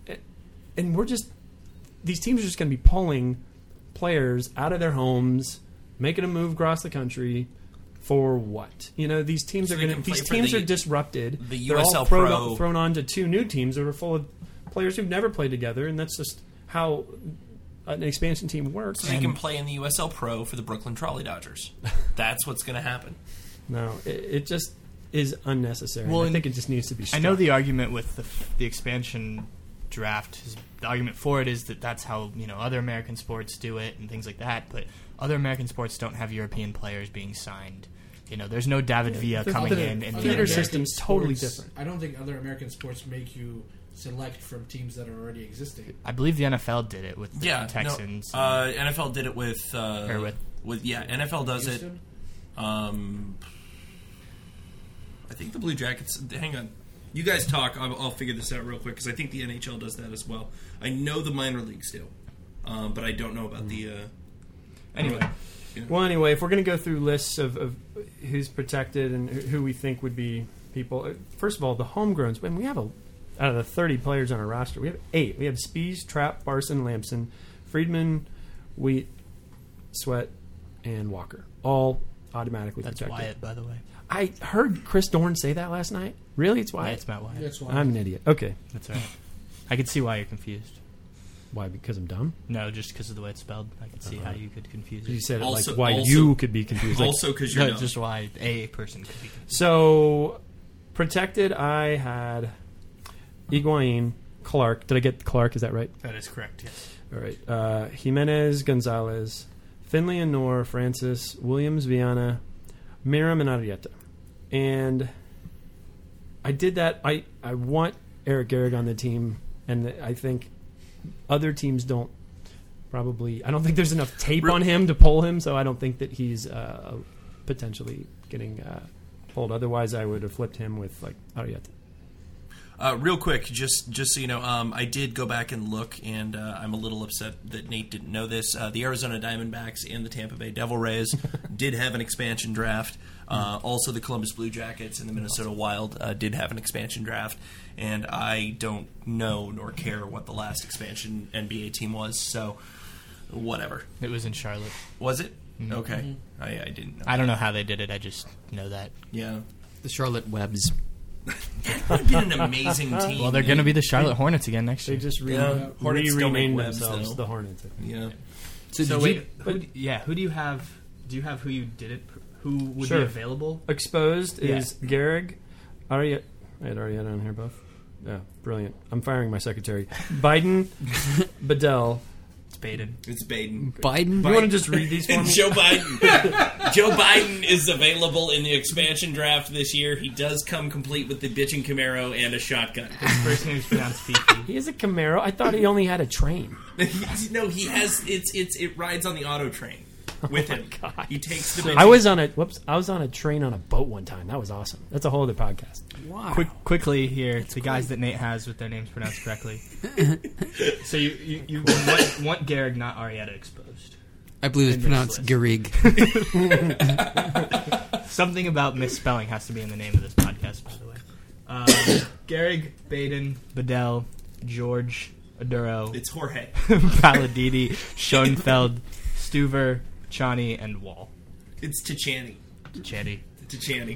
And we're just, these teams are just going to be pulling players out of their homes, making them move across the country for what? You know, these teams So are they going can to, these play for teams the- are disrupted. the They're U S L all thrown, Pro. thrown on to two new teams that are full of players who've never played together, and that's just how an expansion team works. So they can play in the U S L Pro for the Brooklyn Trolley Dodgers. That's what's going to happen. No, it, it just is unnecessary. Well, I and think it just needs to be I struck. know the argument with the, the expansion draft. Is, the argument for it is that that's how you know other American sports do it and things like that. But other American sports don't have European players being signed. You know, there's no David Villa the- coming the in. And theater being- system's totally sports- different. I don't think other American sports make you select from teams that are already existing. I believe the N F L did it with the Yeah, Texans. No, uh, N F L did it with, uh, Or with- with yeah. N F L does Houston? it. Um, I think the Blue Jackets. Hang on, you guys talk. I'll, I'll figure this out real quick because I think the N H L does that as well. I know the minor leagues do, um, but I don't know about the. Uh, Anyway. you know. Well, anyway, if we're going to go through lists of, of who's protected and who who we think would be people, uh, first of all, the homegrowns. When we have a out of the thirty players on our roster, we have eight. We have Spies, Trapp, Barson, Lamson, Friedman, Wheat, Sweat, and Walker. All automatically That's protected. Wyatt, by the way. I heard Chris Dorn say that last night. Really? It's Wyatt? Yeah, it's Matt Wyatt. Yeah, it's Wyatt. I'm an idiot. Okay. That's all right. I could see why you're confused. Why? Because I'm dumb? No, just because of the way it's spelled. I could see Uh-huh. how you could confuse it. You said it Also- like why also- you could be confused. Like, Also, because you're No, dumb. just why a person could be confused. so, protected, I had Higuain, Clark. Did I get Clark? Is that right? That is correct, yes. All right. Uh, Jimenez, Gonzalez, Finley and Noor, Francis, Williams, Viana, Miram, and Arrieta. And I did that. I, I want Eric Gehrig on the team, and I think other teams don't probably. I don't think there's enough tape on him to pull him, so I don't think that he's uh, potentially getting uh, pulled. Otherwise, I would have flipped him with like Arrieta. Uh, real quick, just just so you know, um, I did go back and look, and uh, I'm a little upset that Nate didn't know this. Uh, the Arizona Diamondbacks and the Tampa Bay Devil Rays did have an expansion draft. Uh, also, the Columbus Blue Jackets and the Minnesota Wild uh, did have an expansion draft. And I don't know nor care what the last expansion N B A team was, so whatever. It was in Charlotte. Was it? Mhm. Okay. I, I didn't know. I don't know how they did it. I just know that. Yeah. The Charlotte Webs. That would have been an amazing team. Well, they're going to be the Charlotte Hornets again next They year. just re- Yeah. Hornets still make renamed webs, themselves though. the Hornets. I think. Yeah. So, So did wait, you, who, d- yeah, who do you have? Do you have who you did it? Who would Sure. be available? Exposed Yeah. is Gehrig, Arrieta. I had Arrieta on here both. Yeah, brilliant. I'm firing my secretary. Biden, Bedell, Baden. It's Baden. Biden? You want to just read these for me? Joe Biden. Joe Biden is available in the expansion draft this year. He does come complete with the bitchin' Camaro and a shotgun. His first name is pronounced Fifi. He is a Camaro. I thought he only had a train. No, he has. It's it's it rides on the auto train with him. God. He takes the. I was on a whoops. I was on a train on a boat one time. That was awesome. That's a whole other podcast. Wow. Quick, quickly here, the guys that Nate has with their names pronounced correctly. So you you, you want, want Gehrig, not Arrieta, exposed. I believe it's In pronounced this Gehrig. Something about misspelling has to be in the name of this podcast, by the way. Um, Gehrig, Baden, Bedell, George, Aduro. It's Jorge. Palladini, Schoenfeld, Stuver, Chani, and Wall. It's Tichani. Tichani. Tichani.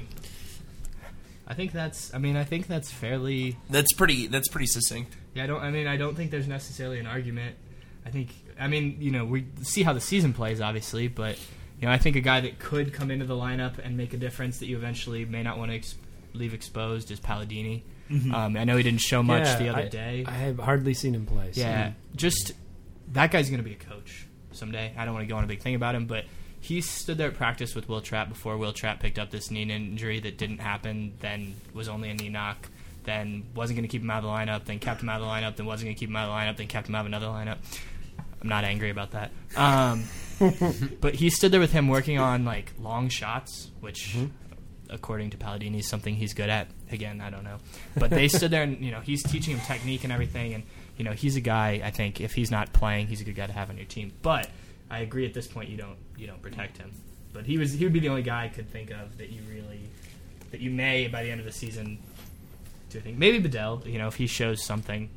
I think that's. I mean, I think that's fairly. That's pretty. That's pretty succinct. Yeah, I don't. I mean, I don't think there's necessarily an argument. I think. I mean, you know, we see how the season plays, obviously, but you know, I think a guy that could come into the lineup and make a difference that you eventually may not want to ex- leave exposed is Palladini. Mm-hmm. Um, I know he didn't show much Yeah, the other I, day. I have hardly seen him play. So. Yeah, just that guy's going to be a coach someday. I don't want to go on a big thing about him, but he stood there at practice with Will Trapp before Will Trapp picked up this knee injury that didn't happen, then was only a knee knock, then wasn't going to keep him out of the lineup, then kept him out of the lineup, then wasn't going to keep him out of the lineup, then kept him out of another lineup. I'm not angry about that. Um, but he stood there with him working on like long shots, which, mm-hmm. according to Palladini, is something he's good at. Again, I don't know. But they stood there and, you know, he's teaching him technique and everything, and, you know, he's a guy, I think, if he's not playing, he's a good guy to have on your team. But I agree at this point you don't you don't protect him. But he was he would be the only guy I could think of that you really that you may by the end of the season do think. Maybe Bedell, you know, if he shows something.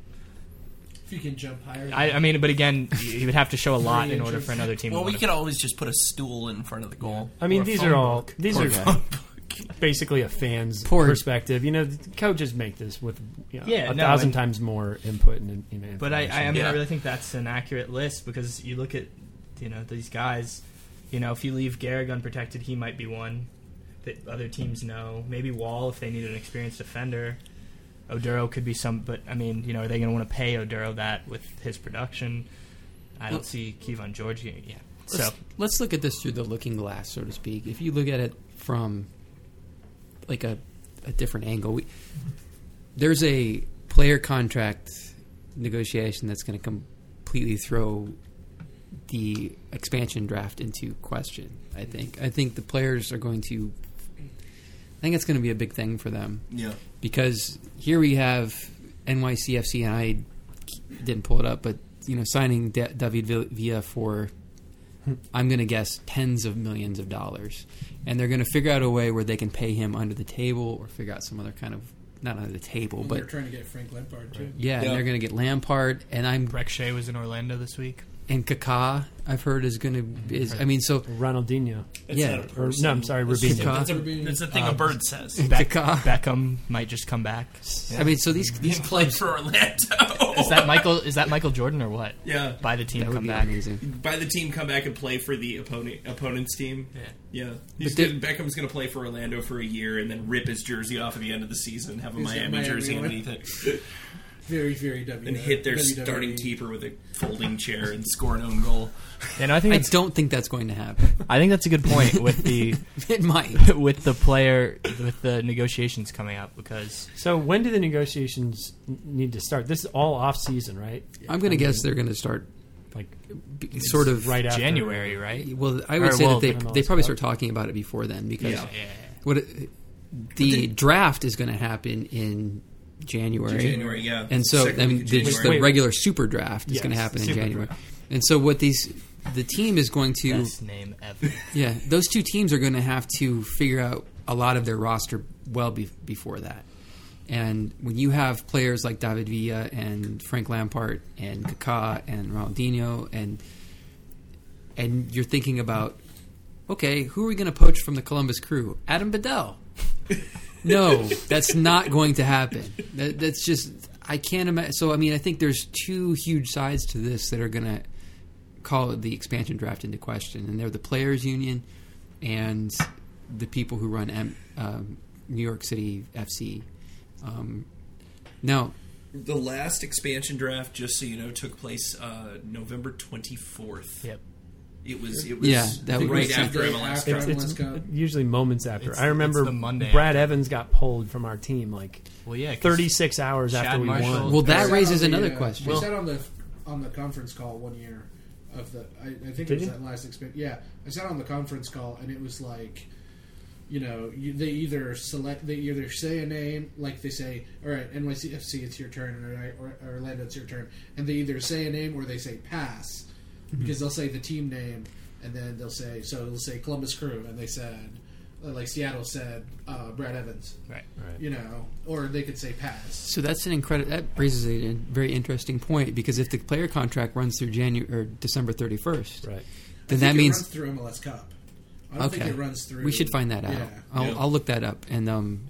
If you can jump higher. I, I mean, but again, he would have to show a lot in order for another team Well, to we want could always just put a stool in front of the goal. I mean, Or a these phone are all book. these Poor are guy. basically a fan's Poor- perspective. You know, the coaches make this with you know, Yeah, a no, thousand and- times more input and you know. But I, I, I mean, Yeah. I really think that's an accurate list because you look at, you know, these guys. You know, if you leave Gehrig unprotected, he might be one that other teams know. Maybe Wall if they need an experienced defender. Oduro could be some, but I mean, you know, are they going to want to pay Oduro that with his production? I don't Well- see Kevon George. Yeah, so Let's, let's look at this through the looking glass, so to speak. If you look at it from like a, a different angle, we, there's a player contract negotiation that's going to completely throw the expansion draft into question. I think. I think the players are going to. I think it's going to be a big thing for them. Yeah. Because here we have N Y C F C, and I didn't pull it up, but you know, signing De- David Villa for, I'm going to guess, tens of millions of dollars, and they're going to figure out a way where they can pay him under the table or figure out some other kind of not under the table, And but they're trying to get Frank Lampard too. yeah, Yeah. and they're going to get Lampard, and I'm Breck Shea was in Orlando this week. and Kaká. I've heard is going to is. I mean, so Ronaldinho. It's yeah, not a Or, person. no, I'm sorry, It's Rubinho. just- That's a, Rubinho. that's a thing a bird says. Beck, Kaká. Beckham might just come back. I mean, so these these He played clubs. for Orlando. Is that Michael? Is that Michael Jordan or what? Yeah. By the team That would come be back. amazing. By the team come back and play for the opponent opponent's team. Yeah. Yeah. He's But gonna, Beckham's going to play for Orlando for a year and then rip his jersey off at the end of the season and have a He's got Miami, Miami jersey on it. underneath it. Very, very W. And hit their W W E. starting keeper with a folding chair and score an own goal. And I think I that's, don't think that's going to happen. I think that's a good point with the It might. with the player with the negotiations coming up because So when do the negotiations n- need to start? This is all off season, right? I'm going to guess they're going to start Like b- sort of right after January, right? Well, I would Or, say well, that they put 'em all they as probably well. start talking about it before then because Yeah. Yeah. what it, the draft is going to happen in January. January, yeah. And so Second I mean, week of the, just the Wait. regular super draft is Yes, going to happen in super January. draft. And so what these the team is going to Best name ever. yeah those two teams are going to have to figure out a lot of their roster well be, before that. And when you have players like David Villa and Frank Lampard and Kaká and Ronaldinho and and you're thinking about, okay, who are we going to poach from the Columbus Crew? Adam Bedell. No, that's not going to happen. That, that's just I can't imagine. So I mean, I think there's two huge sides to this that are going to call the expansion draft into question, and they're the players' union and the people who run M, um, New York City F C. Um, now, The last expansion draft, just so you know, took place uh, November twenty-fourth. Yep. It was it was Yeah, that right was after right M L S after Cup. M L S It's Cup. usually moments after. It's- I remember it's the Monday Brad after. Evans got pulled from our team like Well, yeah, 'cause thirty-six hours Chad after we Marshall- won. Well, I that sat raises on the, another uh, question. I sat on the on the conference call one year of the. I, I think Did it was you? that last expansion. Yeah, I sat on the conference call and it was like, you know, you, they either select, they either say a name, like they say, all right, N Y C F C, it's your turn, or, or, or Orlando, it's your turn, and they either say a name or they say pass, Mm-hmm. because they'll say the team name, and then they'll say, so they'll say Columbus Crew, and they said, like Seattle said, uh, Brad Evans, Right. Right. you know, or they could say pass. So that's an incredible. That raises a very interesting point because if the player contract runs through January or December thirty first, Right. then I that think means it runs through M L S Cup. I don't okay. think it runs through. We should find that out. Yeah. I'll, Yeah. I'll look that up and um,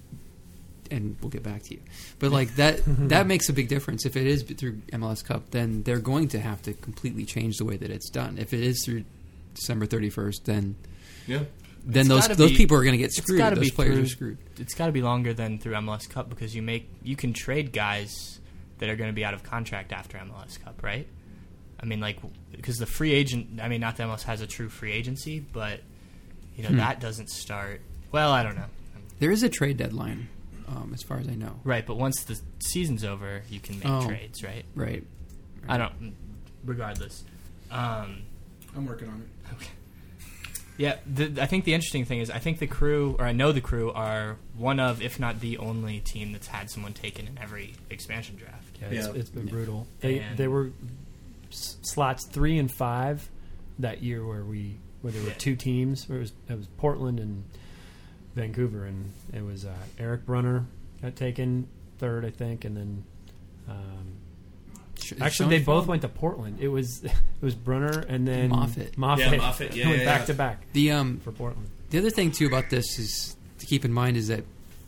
and we'll get back to you. But like that, that makes a big difference. If it is through M L S Cup, then they're going to have to completely change the way that it's done. If it is through December thirty first, then Yeah. then It's those gotta those be- people are going to get it's screwed. gotta Those be players through- are screwed. It's got to be longer than through M L S Cup because you make you can trade guys that are going to be out of contract after M L S Cup, right? I mean, like because the free agent. I mean, not that M L S has a true free agency, but you know Hmm. that doesn't start. Well, I don't know. There is a trade deadline, um, as far as I know. Right, but once the season's over, you can make Oh. trades, right? Right. I don't. Regardless, um, I'm working on it. Okay. Yeah, the, I think the interesting thing is I think the Crew, or I know the Crew, are one of, if not the only team that's had someone taken in every expansion draft. Yeah, it's, Yeah. it's been brutal. They And- they were s- slots three and five that year where we where there were Yeah. two teams. Where it was it was Portland and Vancouver, and it was uh, Eric Brunner got taken third, I think, and then um, Sh- actually they Schoenfeld? both went to Portland. It was it was Brunner and then Moffitt. Moffitt, Yeah, Moffitt, yeah, went yeah, back yeah. to back The um for Portland. the other thing too about this is to keep in mind is that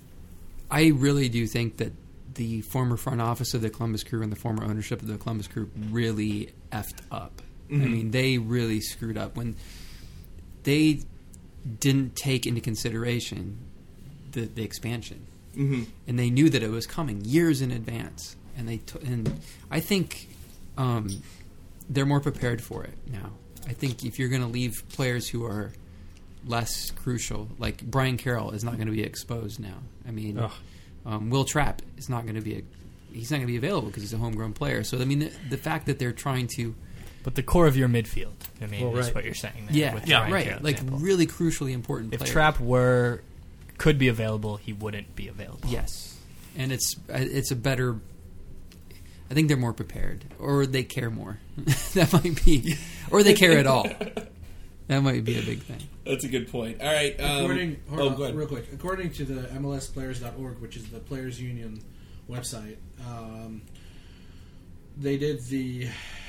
I really do think that the former front office of the Columbus Crew and the former ownership of the Columbus Crew really effed up. I Mhm. mean, they really screwed up when they didn't take into consideration the, the expansion, Mm-hmm. and they knew that it was coming years in advance. And they t- and I think um, they're more prepared for it now. I think if you're going to leave players who are less crucial, like Brian Carroll is not going to be exposed now. I mean, Ugh. um, Will Trapp is not going to be a, he's not going to be available because he's a homegrown player. So I mean, the, the fact that they're trying to But the core of your midfield, I mean, Well, is right. what you're saying there. yeah with yeah Ryan right Carroll's like example. really crucially important. If players. Trapp were could be available, he wouldn't be available. Yes, and it's uh, it's a better. I think they're more prepared, or they care more. That might be, or they care at all. That might be a big thing. That's a good point. All right. Um, According, hold oh, on, go ahead. real quick. According to the M L S players dot org, which is the Players Union website, um, they did the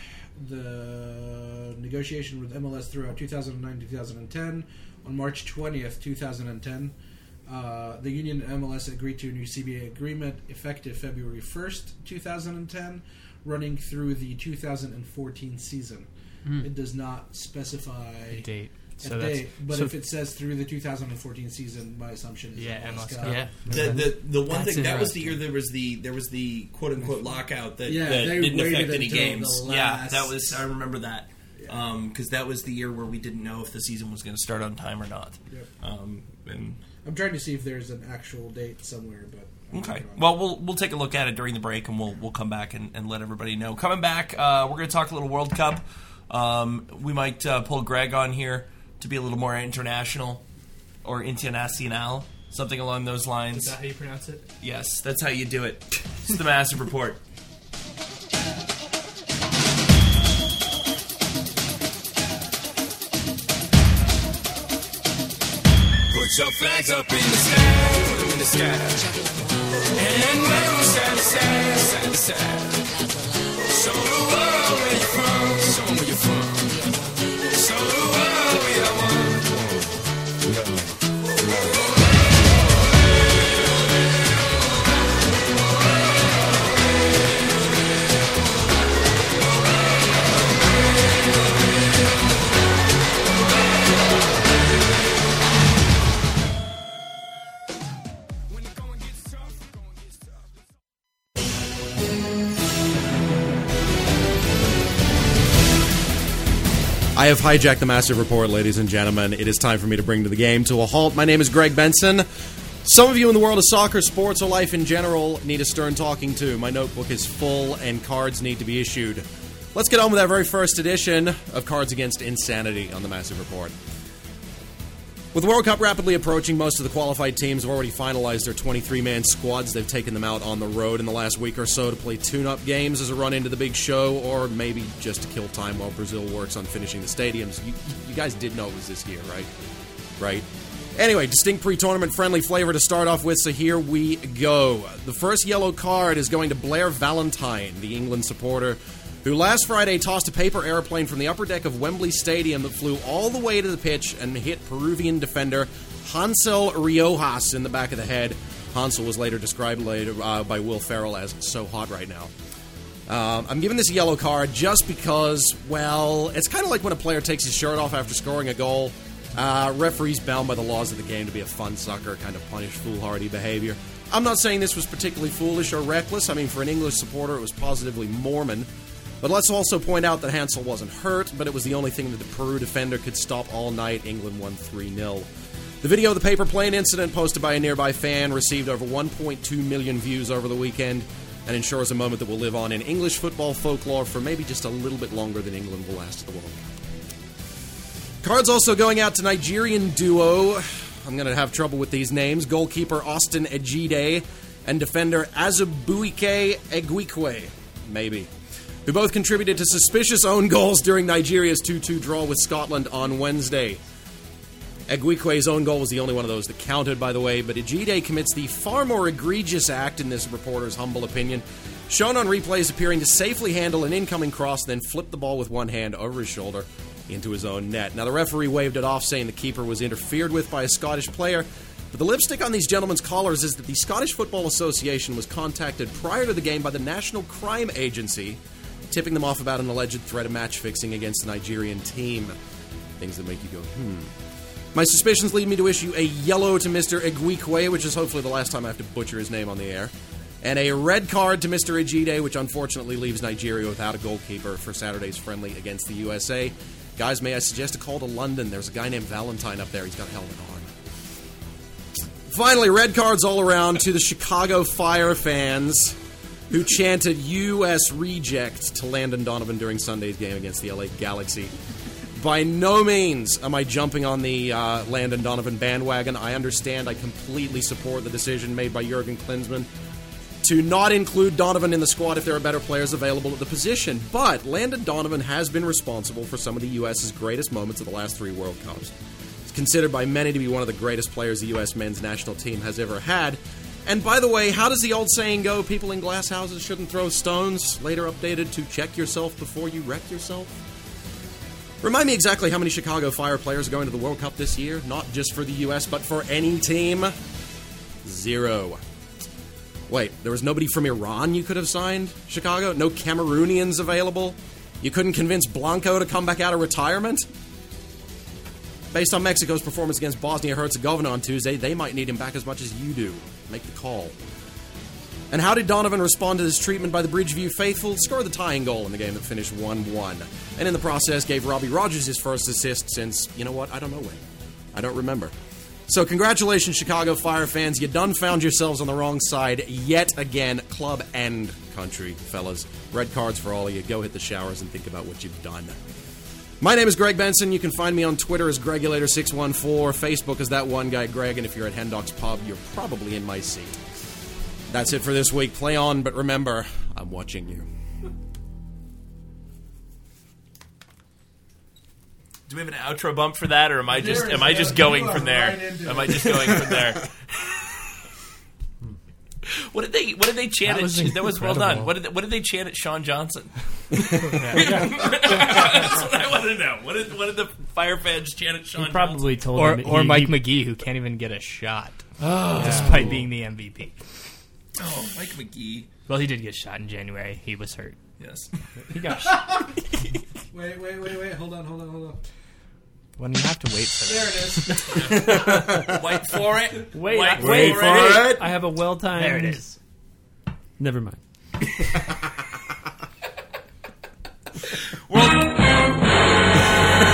the negotiation with M L S throughout two thousand nine to two thousand ten. On March twentieth, two thousand ten, uh, the union and M L S agreed to a new C B A agreement effective February first, two thousand ten, running through the two thousand fourteen season. Mm. It does not specify A date. a So that's date, but so if it says through the two thousand fourteen season, my assumption is Yeah, M L S M L S Cup. Cup. Yeah, The, the the one That's thing that was the interesting. year there was the there was the quote unquote lockout that, Yeah, that they didn't waited affect any until games. the Yeah, last- that was I remember that because that was the year where we didn't know if the season was going to start on time or not. Yep. Um, and I'm trying to see if there's an actual date somewhere, but I'm okay, working on it. well we'll we'll take a look at it during the break and we'll we'll come back and, and let everybody know. Coming back, uh, we're going to talk a little World Cup. Um, we might uh, pull Greg on here to be a little more international or international, something along those lines. Is that how you pronounce it? Yes, that's how you do it. It's the Massive Report. Put your flags up in the sky, put them in the sky. And wave them side to side, side to side. Show the world where you're from, show them where you're from. Show the world we are one. I have hijacked the Massive Report, ladies and gentlemen. It is time for me to bring to the game to a halt. My name is Greg Benson. Some of you in the world of soccer, sports, or life in general need a stern talking to. My notebook is full and cards need to be issued. Let's get on with our very first edition of Cards Against Insanity on the Massive Report. With the World Cup rapidly approaching, most of the qualified teams have already finalized their twenty-three man squads. They've taken them out on the road in the last week or so to play tune-up games as a run into the big show, or maybe just to kill time while Brazil works on finishing the stadiums. You, you guys did know it was this year, right? Right? Anyway, distinct pre-tournament friendly flavor to start off with, so here we go. The first yellow card is going to Blair Valentine, the England supporter, who last Friday tossed a paper airplane from the upper deck of Wembley Stadium that flew all the way to the pitch and hit Peruvian defender Hansel Riojas in the back of the head. Hansel was later described later uh, by Will Ferrell as so hot right now. Um, I'm giving this a yellow card just because, well, it's kind of like when a player takes his shirt off after scoring a goal. Uh, referees bound by the laws of the game to be a fun sucker, kind of punish foolhardy behavior. I'm not saying this was particularly foolish or reckless. I mean, for an English supporter, it was positively Mormon. But let's also point out that Hansel wasn't hurt, but it was the only thing that the Peru defender could stop all night. England won three nil. The video of the paper plane incident, posted by a nearby fan, received over one point two million views over the weekend and ensures a moment that will live on in English football folklore for maybe just a little bit longer than England will last at the World Cup. Cards also going out to Nigerian duo. I'm going to have trouble with these names. Goalkeeper Austin Ejide and defender Azubuike Egwikwe. Maybe. Who both contributed to suspicious own goals during Nigeria's two two draw with Scotland on Wednesday. Egwikwe's own goal was the only one of those that counted, by the way, but Ejide commits the far more egregious act, in this reporter's humble opinion, shown on replays appearing to safely handle an incoming cross, then flip the ball with one hand over his shoulder into his own net. Now, the referee waved it off, saying the keeper was interfered with by a Scottish player, but the lipstick on these gentlemen's collars is that the Scottish Football Association was contacted prior to the game by the National Crime Agency, tipping them off about an alleged threat of match fixing against the Nigerian team. Things that make you go, hmm. My suspicions lead me to issue a yellow to Mister Egwikwe, which is hopefully the last time I have to butcher his name on the air, and a red card to Mister Ejide, which unfortunately leaves Nigeria without a goalkeeper for Saturday's friendly against the U S A. Guys, may I suggest a call to London? There's a guy named Valentine up there. He's got a helmet on. Finally, red cards all around to the Chicago Fire fans who chanted U S reject to Landon Donovan during Sunday's game against the L A Galaxy. By no means am I jumping on the uh, Landon Donovan bandwagon. I understand. I completely support the decision made by Jurgen Klinsmann to not include Donovan in the squad if there are better players available at the position. But Landon Donovan has been responsible for some of the U S's greatest moments of the last three World Cups. He's considered by many to be one of the greatest players the U S men's national team has ever had. And by the way, how does the old saying go? People in glass houses shouldn't throw stones. Later updated to check yourself before you wreck yourself. Remind me exactly how many Chicago Fire players are going to the World Cup this year. Not just for the U S, but for any team. Zero. Wait, there was nobody from Iran you could have signed, Chicago? No Cameroonians available? You couldn't convince Blanco to come back out of retirement? Based on Mexico's performance against Bosnia-Herzegovina on Tuesday, they might need him back as much as you do. Make the call. And how did Donovan respond to this treatment by the Bridgeview faithful? Scored the tying goal in the game that finished one one. And in the process gave Robbie Rogers his first assist since, you know what, I don't know when. I don't remember. So congratulations, Chicago Fire fans. You done found yourselves on the wrong side yet again, club and country, fellas. Red cards for all of you. Go hit the showers and think about what you've done. My name is Greg Benson. You can find me on Twitter as Gregulator six one four, Facebook as That One Guy Greg, and if you're at Hendog's Pub, you're probably in my seat. That's it for this week. Play on, but remember, I'm watching you. Do we have an outro bump for that, or am I just am I just going from there? Am I just going from there? What did they What did they chant? That was, at, that was well done. What did they, What did they chant at Sean Johnson? That's what I want to know. What did What did the Fire fans chant at Sean? He probably Johnson? told or, him, or he, Mike he, McGee, who can't even get a shot, oh. despite being the M V P. Oh, Mike McGee. Well, he did get shot in January. He was hurt. Yes, he got shot. Wait, wait, wait, wait. Hold on, hold on, hold on. When you have to wait for that. There it is. Wait for it. Wait, wait, wait, wait for, for it. it. I have a well-timed... There it is. Never mind. Well...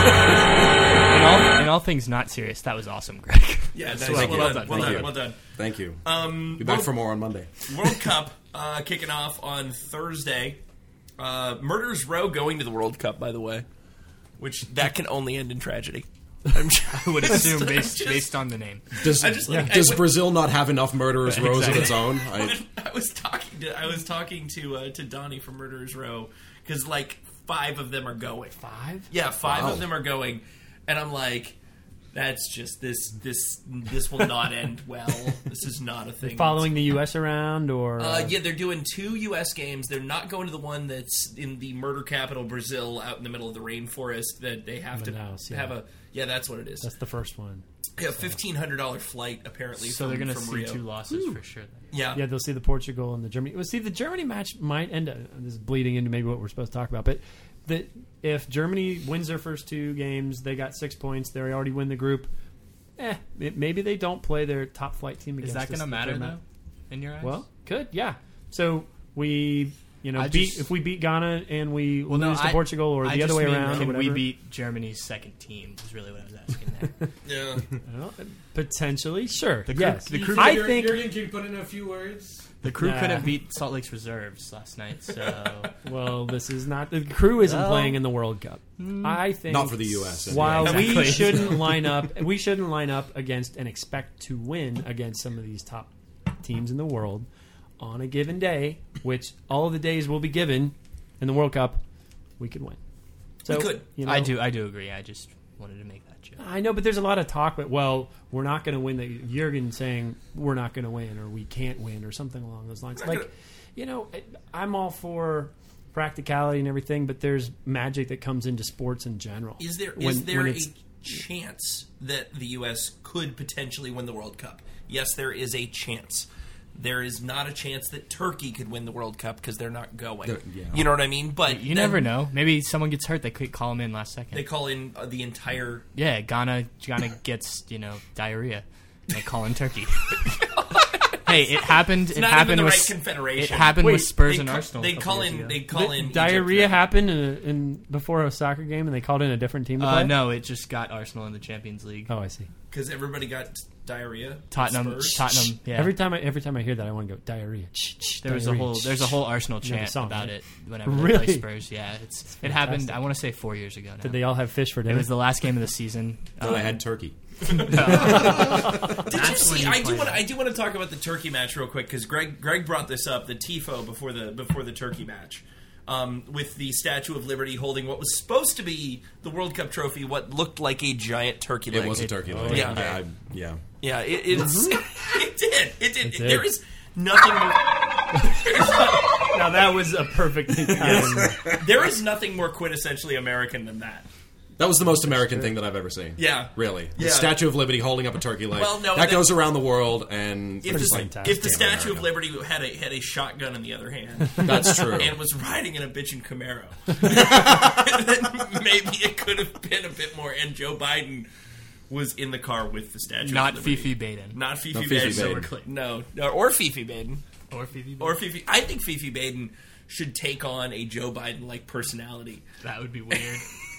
all things not serious, that was awesome, Greg. Yeah, nice. Thank well, you. well Thank done. Well done. you. Well done. Thank you. Um, Be back World- for more on Monday. World Cup uh, kicking off on Thursday. Uh, Murderers Row going to the World Cup, by the way, which that can only end in tragedy. I'm just, I would assume based, just, based on the name. Does, I just, yeah. like, does I, Brazil not have enough murderers rows Exactly. of its own? I, When I was talking to I was talking to uh, to Donnie from Murderers Row because like five of them are going. Five? Yeah, five Wow. of them are going, and I'm like, that's just this this this will not end well. This is not a thing. Following the U S around, or Uh, yeah, they're doing two U S games. They're not going to the one that's in the murder capital, Brazil, out in the middle of the rainforest. That they have Manaus, to yeah. have a yeah, that's what it is. that's the first one. Yeah, fifteen hundred dollar flight apparently. So from, they're going to from see Rio. two losses for sure. Then. Yeah, Yeah, they'll see the Portugal and the Germany. Well, see, the Germany match might end up. This is bleeding into maybe what we're supposed to talk about, but the, if Germany wins their first two games, they got six points. They already win the group. Eh, it- maybe they don't play their top flight team Is against that us going to the matter, third though, match. in your eyes? Well, could, yeah. So we, you know, I beat just- if we beat Ghana and we well, no, lose to I- Portugal, or I the other just way mean, around, or Can whatever. we beat Germany's second team is really what I was asking there. yeah. Well, potentially, sure. The crew- yes, the crew- I Jurgen- think. Jurgen, can you put in a few words? The crew Nah. couldn't beat Salt Lake's reserves last night, so... Well, this is not the crew isn't Well, playing in the World Cup. I think Not for the U S, While anyway. we Exactly. shouldn't line up, we shouldn't line up against and expect to win against some of these top teams in the world on a given day, which all of the days will be given in the World Cup. We could win. So We could. You know, I do I do agree. I just wanted to make that joke. I know, but there's a lot of talk. But well, we're not going to win. The Jurgen saying we're not going to win, or we can't win, or something along those lines. Not Like, gonna- you know, I'm all for practicality and everything, but there's magic that comes into sports in general. Is there When- is there when a it's- chance that the U S could potentially win the World Cup? Yes, there is a chance. There is not a chance that Turkey could win the World Cup because they're not going. They're- yeah. You know what I mean? But You then never know. Maybe someone gets hurt. They could call him in last second. They call in uh, the entire. yeah, Ghana Ghana gets, you know, diarrhea. They call in Turkey. Hey, it happened. It's it not happened even the with right confederation. It happened Wait, with Spurs They and ca- Arsenal. They a couple call years in. ago. They call the in Egypt diarrhea then. happened in, in before a soccer game, and they called in a different team to Uh, play. no, it just got Arsenal in the Champions League. Oh, I see. because everybody got diarrhea. Tottenham, Spurs. Tottenham. Yeah. Every time I every time I hear that, I want to go diarrhea. there was a diarrhea. whole there's a whole Arsenal You know the chant song, about right? it whenever they Really? play Spurs. Yeah, it's, it fantastic. happened. I want to say four years ago now. Did they all have fish for It dinner? was the last game of the season. No, Um, I had turkey. Did you That's see? when you I do play want. that. I do want to talk about the Turkey match real quick because Greg Greg brought this up. The tifo before the before the Turkey match, um, with the Statue of Liberty holding what was supposed to be the World Cup trophy, what looked like a giant turkey leg. It was a turkey leg. yeah. I, I, yeah. Yeah, it, it's it did. It did. It did. There is nothing more. now that was a perfect. There is nothing more quintessentially American than that. That was the most American thing that I've ever seen. Yeah. Really. The Yeah. Statue of Liberty holding up a turkey leg. Well, no, that that- goes around the world, and If it's the, like, if the damn Statue of America. Liberty had a had a shotgun in the other hand, That's true. and was riding in a bitchin' Camaro, then maybe it could have been a bit more. And Joe Biden was in the car with the Statue Not of Liberty. Fifi Baden. Not Fifi Not Fifi Baden. So Baden. we're clear. No, no, or Fifi Baden. Or Fifi Baden. Or Fifi. I think Fifi Baden should take on a Joe Biden-like personality. That would be weird.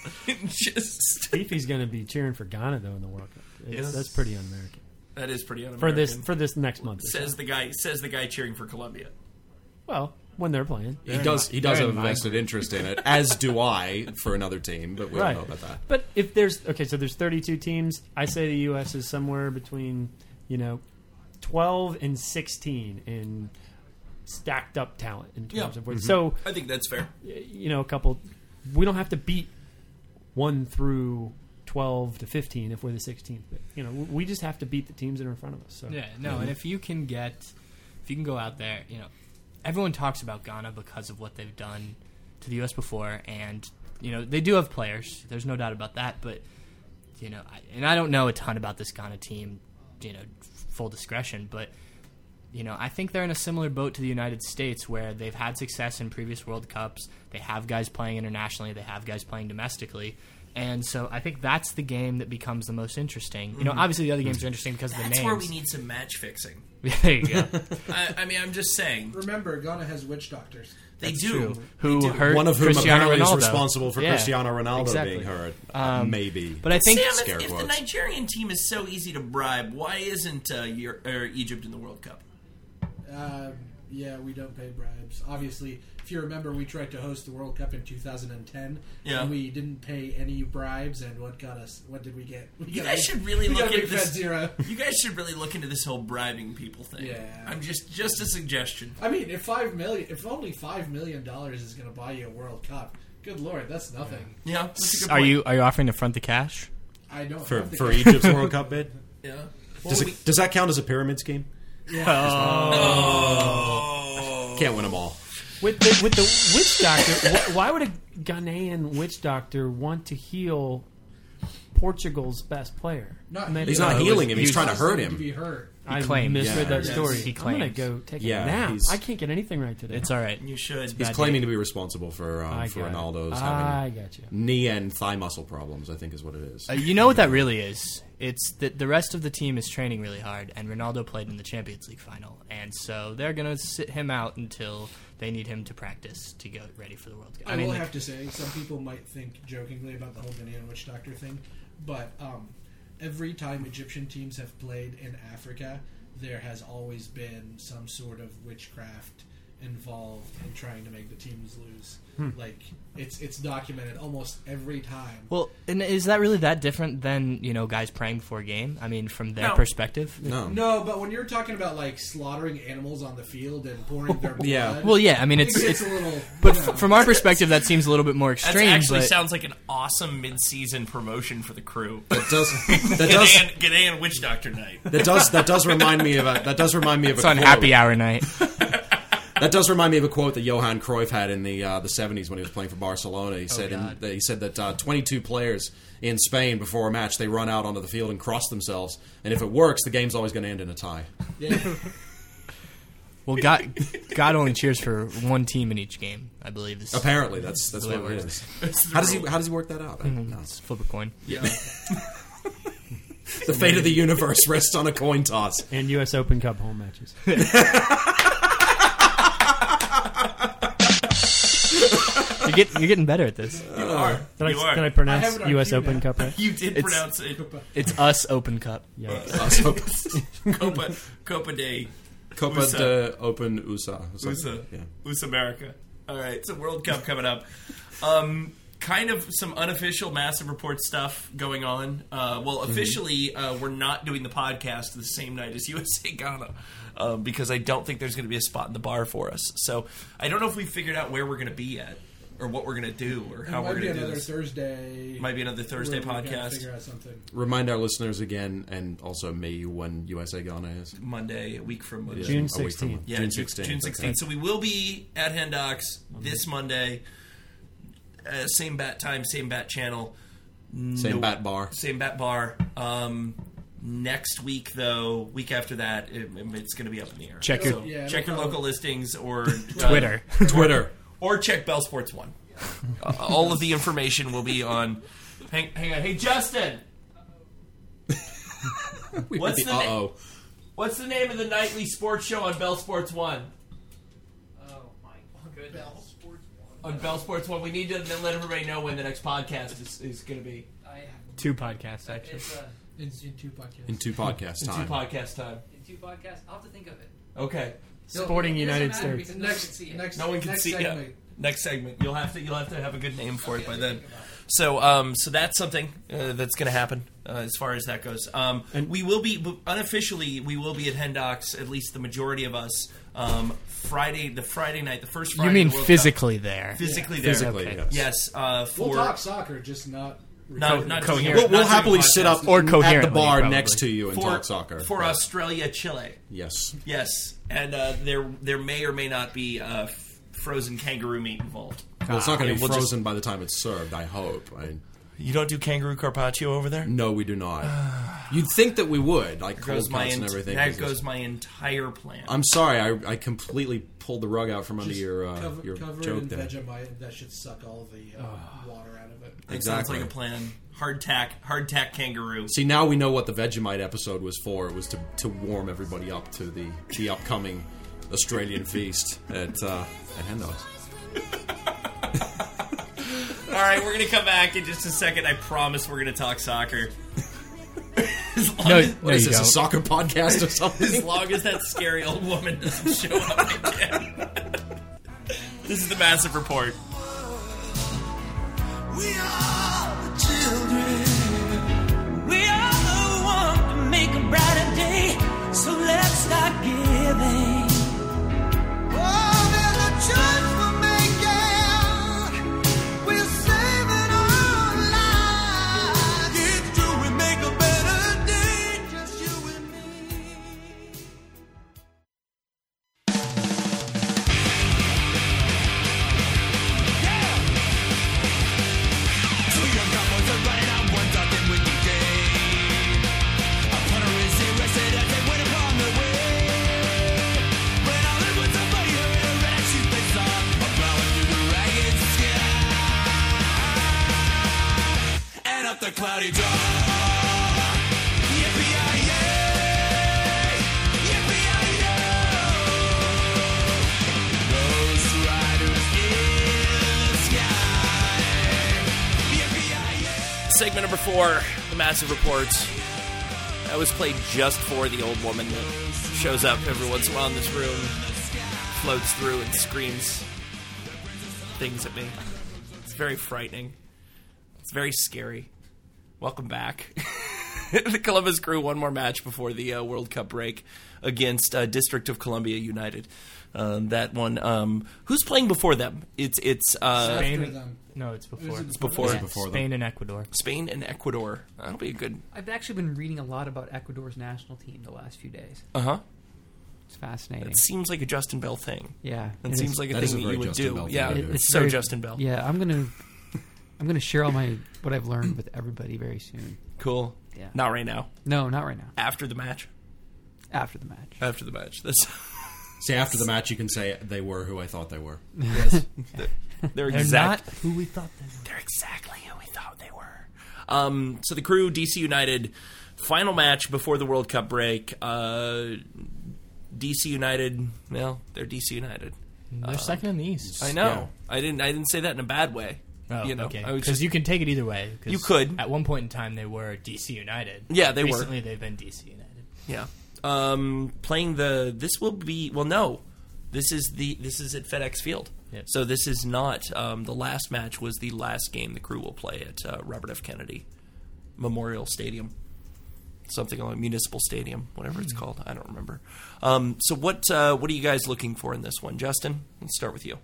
Just Fifi's going to be cheering for Ghana though in the World Cup. It's, Yes. That's pretty un-American that is pretty un-American. for this for this next month. or so. says the guy. Says the guy cheering for Colombia. Well, when they're playing, He does. He does They're have a in my vested interest in it, as do I for another team. But we right? don't know about that. But if there's okay, so there's thirty-two teams. I say the U S is somewhere between you know twelve and sixteen in stacked up talent in terms Yeah. of what. Mm-hmm. So I think that's fair. you know, a couple. We don't have to beat one through twelve to fifteen if we're the sixteenth. But, you know, we just have to beat the teams that are in front of us. So Yeah, no, and if you can get, if you can go out there, you know, everyone talks about Ghana because of what they've done to the U S before, and, you know, they do have players. There's no doubt about that, but, you know, I, and I don't know a ton about this Ghana team, you know, full discretion, but, you know, I think they're in a similar boat to the United States where they've had success in previous World Cups. They have guys playing internationally. They have guys playing domestically. And so I think that's the game that becomes the most interesting. You know, obviously the other games are interesting because of the That's names. where we need some match fixing. there you go. I, I mean, I'm just saying. Remember, Ghana has witch doctors. They That's do. true. They Who do. hurt One of whom Cristiano apparently Ronaldo. is responsible for Yeah, Cristiano Ronaldo exactly. being hurt. Um, Maybe. But I think Sam, Scare if, if the quotes. Nigerian team is so easy to bribe, why isn't uh, Euro- or Egypt in the World Cup? Uh, yeah, we don't pay bribes. Obviously, if you remember, we tried to host the World Cup in two thousand ten, Yeah. and we didn't pay any bribes. And what got us? What did we get? We You got guys a- should really we got look a big into fat this. zero. You guys should really look into this whole bribing people thing. Yeah. I'm just just a suggestion. I mean, if five million, if only five million dollars is going to buy you a World Cup, good lord, that's nothing. Yeah, that's a good Are point. you are you offering to front the cash? I don't for have the for cash. Egypt's World Cup bid. Yeah. Does, Well, it, does that count as a pyramid scheme? Yeah. Oh. Can't win them all. With the, with the witch doctor, wh- why would a Ghanaian witch doctor want to heal Portugal's best player? Not Maybe- He's not No, it healing was- him. he He's was trying to hurt To him. be hurt. I claimed. misread Yeah. that story. He I'm gonna claims. go take Yeah, a nap. he's- I can't get anything right today. It's all right. You should. He's Bad claiming day. to be responsible for um, I for got it. Ronaldo's I having got you. knee and thigh muscle problems. I think is what it is. Uh, you know what that really is? It's that the rest of the team is training really hard, and Ronaldo played in the Champions League final, and so they're going to sit him out until they need him to practice to go ready for the World Cup. I, I mean, will like, have to say, some people might think jokingly about the whole Ghanaian witch doctor thing, but um, every time Egyptian teams have played in Africa, there has always been some sort of witchcraft involved in trying to make the teams lose. Hmm. Like it's it's documented almost every time. well, and is that really that different than you know guys praying before a game? I mean, from their No. perspective. No. No, but when you're talking about like slaughtering animals on the field and pouring their blood, Yeah. Well, yeah. I mean, it's, it gets it's a little. but you know. f- from our perspective, that seems a little bit more That extreme. actually but sounds like an awesome mid-season promotion for the crew. That does that does Ghanaian, Ghanaian Witch Doctor Night. that does that does remind me of a, that does remind me of it's a on quote. happy hour night. That does remind me of a quote that Johan Cruyff had in the uh, the seventies when he was playing for Barcelona. He said in, God. that he said that uh, twenty-two players in Spain before a match they run out onto the field and cross themselves, and if it works, the game's always going to end in a tie. Yeah. Well, God, God only cheers for one team in each game. I believe. Is Apparently, that's that's the way what it it is. That's the How does he rule. how does he work that out? I don't know. Let's flip a coin. Yeah. The fate of the universe rests on a coin toss. And U S Open Cup home matches. You're getting you're getting better at this. You are. Did you I, are. Can I I pronounce have it on U S cue Open now. Cup right? You did It's- pronounce it. It's us Open Cup. Yeah. Copa, Copa de Copa USA. de Open U S A. or something. U S A. Yeah. U S America. All right, so World Cup coming up. Um, kind of some unofficial Massive Report stuff going on. Uh, well, officially, uh, we're not doing the podcast the same night as U S A Ghana um, because I don't think there's going to be a spot in the bar for us. So I don't know if we figured out where we're going to be at or what we're going to do or how it we're might be going to do another this. Thursday. Might be another Thursday where we gotta podcast. Figure out something. Remind our listeners again, and also me, when U S A Ghana is. Monday, a week from Yeah, June a week from- sixteenth. Yeah, June June sixteenth. June okay. sixteenth. So we will be at Hen Docs this Monday. Uh, same bat time, same bat channel. Same No- bat bar. Same bat bar. Um, next week, though, week after that, it, it's going to be up in the air. Check your- So Yeah, check no your problem. local listings or Twitter. uh, Twitter. or check Bell Sports One. Uh, all of the information will be on. Hang, hang on, hey Justin, what's the Uh na- oh. what's the name of the nightly sports show on Bell Sports One? Oh my goodness. Bell Sports One. On Bell Sports One, we need to let everybody know when the next podcast is, is going to be. I have Two podcasts actually. it's uh, In, in two podcasts. In two podcasts In two time. podcast time. in two podcasts. I'll have to think of it. Okay. Sporting It doesn't United matter States. because no one can see it. Next, No one can next see. Yeah. segment. Next segment, you'll have to you'll have to have a good name for it Okay, by I'll then. think about it. So, um, so that's something uh, that's going to happen uh, as far as that goes. Um, And- we will be unofficially we will be at Hen Docs, at least the majority of us. Um, Friday, the Friday night, the first Friday. You mean of the World physically Cup. there? Physically Yeah. there. Physically, Okay. yes. Yes. Uh, for We'll talk soccer, just not. no, recorded. not Coherent. doing- We'll, we'll not doing happily podcast. sit up Or at the coherently, bar probably. next to you and for, talk soccer. for Australia, Chile. Yes. Yes, and uh, there there may or may not be uh, f- frozen kangaroo meat involved. Well, it's not going to be We'll just- frozen by the time it's served, I hope. I, You don't do kangaroo carpaccio over there? no, we do not. You'd think that we would, like There cold goes my cuts and ent- everything. that 'cause it's- goes my entire plan. I'm sorry, I, I completely pulled the rug out from under Just your uh, cover, your cover joke it in there. Vegemite. That should suck all the uh, water out of it. That sounds Exactly. like a plan. Hardtack, hardtack kangaroo. See, now we know what the Vegemite episode was for. It was to, to warm everybody up to the, the upcoming Australian feast at uh, at Hen Dogs. All right, we're going to come back in just a second. I promise we're going to talk soccer. As long No, as, no, you Is this a don't. soccer podcast or something? as long as that scary old woman doesn't show up again. This is the Massive Report. We are the children. We are the one to make a brighter day. So let's start giving. Oh, there's a choice we're making. We're saving our lives. It's true, we make a better day. Just you and me. Two young couples are running out one nothing with the game. A punter is arrested as they wait upon their way. Ran out and with somebody hurried a red shoot they saw a plowing through the ragged sky and up the cloudy draw. Yippee-yi-yay! Yippee-yi-yo! Those riders in the sky. Yippee-yi-yay! Segment number four, the Massive Report. That was played just for the old woman that shows up every once in a while in this room, floats through and screams things at me. It's very frightening. It's very scary. Welcome back. The Columbus Crew, one more match before the uh, World Cup break against uh, District of Columbia United. Um, that one. Um, who's playing before them? It's it's uh, Spain. After them. No, it's before. Is it It's before. Yeah, before them. Spain and Ecuador. Spain and Ecuador. That'll be a good. I've actually been reading a lot about Ecuador's national team the last few days. Uh huh. It's fascinating. It seems like a Justin Bell thing. Yeah, It it seems is. like a That is thing a that you very would Justin do. Bell thing Yeah, to It- do. it's so very- Justin Bell. Yeah, I'm gonna I'm gonna share all my what I've learned with everybody very soon. Cool. Yeah. Not right now. No, not right now. After the match. After the match. After the match. That's See, after the match, you can say they were who I thought they were. yes. They're, they're They're exact. not who we thought they were. They're exactly who we thought they were. Um, so the Crew, D C United, final match before the World Cup break. Uh, D C United, well, they're D C United. They're Uh, second in the East. I know. Yeah. I didn't. I didn't say that in a bad way. Oh, you know, okay. I was Because just- you can take it either way. 'cause You could. At one point in time, they were D C United. Yeah, they were. Recently, they've been D C United. Yeah. Um, playing the this will be well no, this is the this is at FedEx Field. Yep. So this is not um, the last match was the last game the Crew will play at uh, Robert F. Kennedy Memorial Stadium, something like Municipal Stadium, whatever it's called. I don't remember. Um, so what uh, what are you guys looking for in this one, Justin? Let's start with you.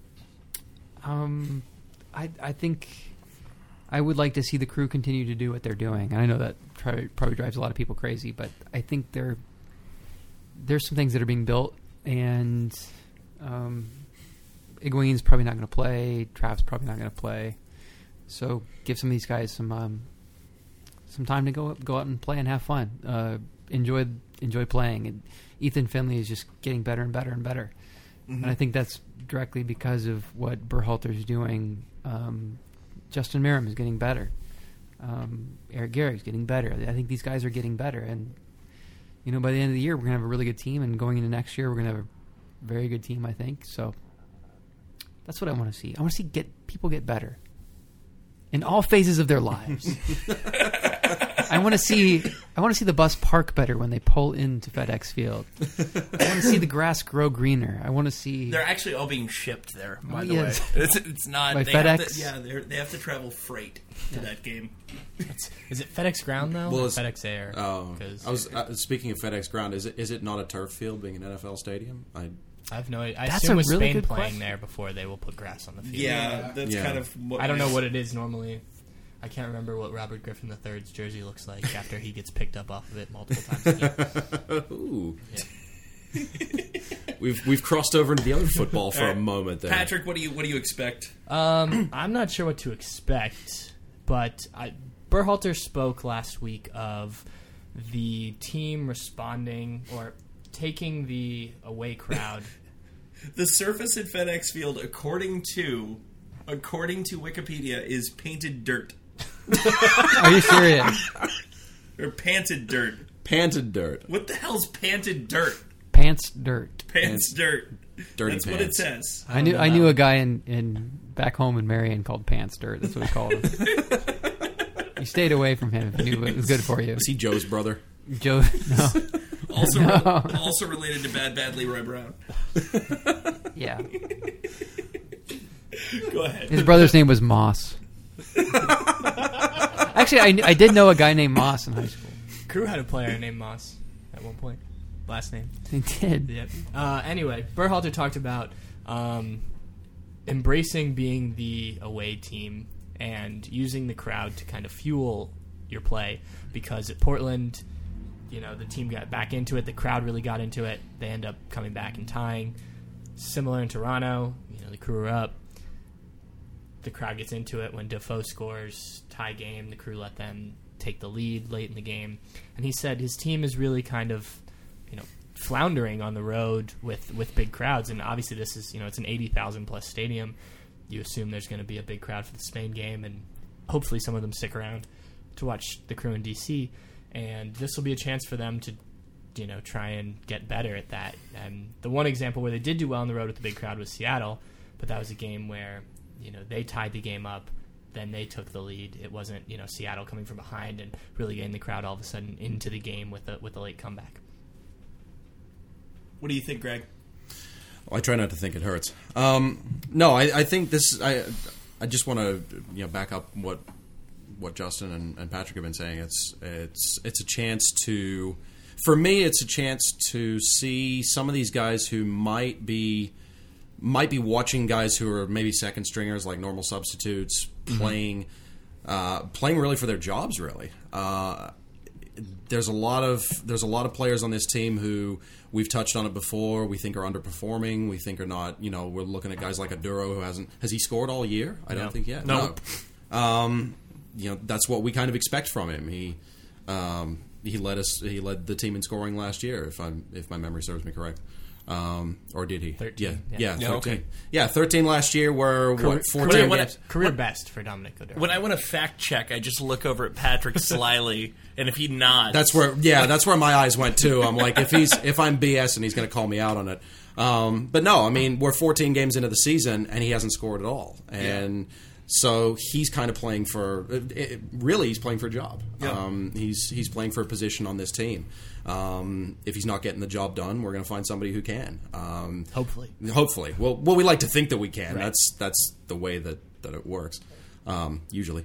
Um, I I think I would like to see the Crew continue to do what they're doing. And I know that try, probably drives a lot of people crazy, but I think there there's some things that are being built, and um, Higuain's probably not going to play. Trav's probably not going to play. So give some of these guys some um, some time to go go out and play and have fun. Uh, enjoy enjoy playing. And Ethan Finley is just getting better and better and better. Mhm. And I think that's directly because of what Berhalter's doing. Um, Justin Merrim is getting better. Um, Eric Garrick's getting better. I think these guys are getting better. And, you know, by the end of the year, we're going to have a really good team. And going into next year, we're going to have a very good team, I think. So that's what I want to see. I want to see get people get better in all phases of their lives. I want to see I want to see the bus park better when they pull into FedEx Field. I want to see the grass grow greener. I want to see They're actually all being shipped there, by Oh, the yes. way. It's, it's not By they have FedEx? to- yeah, they're- they have to travel freight to that game. Is it FedEx Ground though? Well, or it's- FedEx Air? Oh, 'Cause I was uh, speaking of FedEx Ground. Is it is it not a turf field, being an N F L stadium? I I have no idea. I That's assume a with really Spain good playing question. there before they will put grass on the field. Yeah, that's Yeah. kind of what I don't my- know what it is normally. I can't remember what Robert Griffin the third's jersey looks like after he gets picked up off of it multiple times a game. Ooh. we've we've crossed over into the other football for All a right. moment there. Patrick, what do you what do you expect? Um, I'm not sure what to expect, but I, Berhalter spoke last week of the team responding or taking the away crowd. The surface at FedEx Field, according to according to Wikipedia, is painted dirt. Are you serious? Or panted dirt. Panted dirt. What the hell's panted dirt? Pants dirt. Pants dirt. Dirty That's pants. what it says. I knew I knew a guy in, in back home in Marion called Pants Dirt. That's what he called him. You stayed away from him if you knew it was good for you. Was he Joe's brother? Joe, no. Also, No. also related to Bad Bad Leroy Brown. Yeah. Go ahead. His brother's name was Moss. Actually, I, I did know a guy named Moss in high school. Crew had a player named Moss at one point. Last name. They did. Yep. Uh, anyway, Berhalter talked about um, embracing being the away team and using the crowd to kind of fuel your play, because at Portland, you know, the team got back into it. The crowd really got into it. They end up coming back and tying. Similar in Toronto, you know, the Crew are up. The crowd gets into it when Defoe scores, tie game. The Crew let them take the lead late in the game. And he said his team is really kind of, you know, floundering on the road with, with big crowds. And obviously this is, you know, it's an eighty thousand plus stadium. You assume there's going to be a big crowd for the Spain game, and hopefully some of them stick around to watch the Crew in D C. And this will be a chance for them to, you know, try and get better at that. And the one example where they did do well on the road with the big crowd was Seattle, but that was a game where, you know, they tied the game up, then they took the lead. It wasn't, you know, Seattle coming from behind and really getting the crowd all of a sudden into the game with a with a late comeback. What do you think, Greg? Well, I try not to think it hurts. Um, no, I, I think this. I I just want to you know back up what what Justin and, and Patrick have been saying. It's it's it's a chance to, for me, it's a chance to see some of these guys who might be might be watching guys who are maybe second stringers, like normal substitutes, playing uh, playing really for their jobs. Really, uh, there's a lot of there's a lot of players on this team who we've touched on it before. We think are underperforming. We think are not. You know, we're looking at guys like Aduro who hasn't has he scored all year? I don't No. think yet. Nope. No. Um, you know, that's what we kind of expect from him. He um, he led us. He led the team in scoring last year, if I'm if my memory serves me correct. Um, or did he? thirteen. Yeah, Yeah. yeah, Yeah, thirteen. okay. Yeah, thirteen last year. Were Career, what fourteen? career, games? career best for Dominic Oduro. When I want to fact check, I just look over at Patrick slyly, and if he nods, That's where, yeah, that's where my eyes went too. I'm like, if he's if I'm BSing, he's going to call me out on it. Um, but no, I mean, we're fourteen games into the season, and he hasn't scored at all, and so he's kind of playing for. It, it- really, he's playing for a job. Yeah. Um, he's he's playing for a position on this team. Um, if he's not getting the job done, we're going to find somebody who can. Um, Hopefully. hopefully. Well, well, we like to think that we can. Right. That's that's the way that, that it works. Um, usually.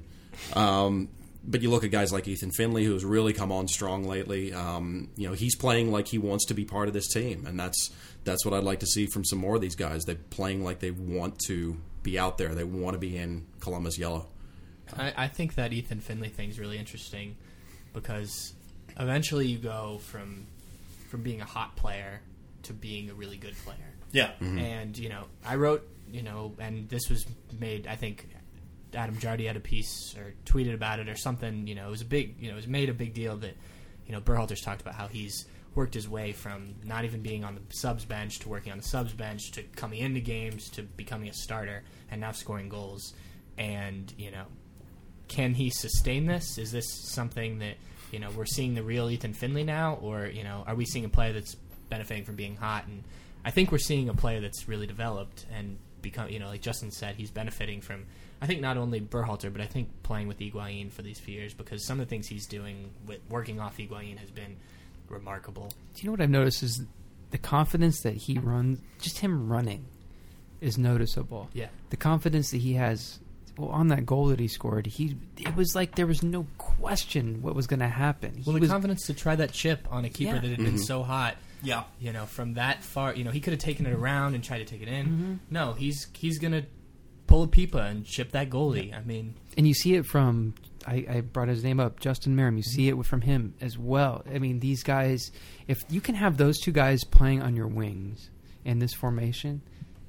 Um, but you look at guys like Ethan Finley, who's really come on strong lately. Um, you know, he's playing like he wants to be part of this team, and that's that's what I'd like to see from some more of these guys. They're playing like they want to be out there. They want to be in Columbus yellow. I, I think that Ethan Finley thing's really interesting because eventually you go from from being a hot player to being a really good player. Yeah. Mhm. And, you know, I wrote, you know, and this was made, I think, Adam Jardy had a piece or tweeted about it or something, you know, it was a big, you know, it was made a big deal that, you know, Berhalter's talked about how he's worked his way from not even being on the subs bench to working on the subs bench to coming into games to becoming a starter and now scoring goals. And, you know, can he sustain this? Is this something that, you know, we're seeing the real Ethan Finley now, or, you know, are we seeing a player that's benefiting from being hot? And I think we're seeing a player that's really developed and become, you know, like Justin said, he's benefiting from, I think, not only Berhalter, but I think playing with Higuain for these few years, because some of the things he's doing with working off Higuain has been remarkable. Do you know what I've noticed is the confidence that he runs, just him running, is noticeable. Yeah. The confidence that he has, well, on that goal that he scored, he it was like there was no question what was going to happen. He Well, the was, confidence to try that chip on a keeper Yeah. that had been Mhm. so hot. Yeah. You know, from that far, you know, he could have taken it around and tried to take it in. Mhm. No, he's he's going to pull a pipa and chip that goalie. I mean, and you see it from, I, I brought his name up, Justin Merrim. You see it from him as well. I mean, these guys, if you can have those two guys playing on your wings in this formation,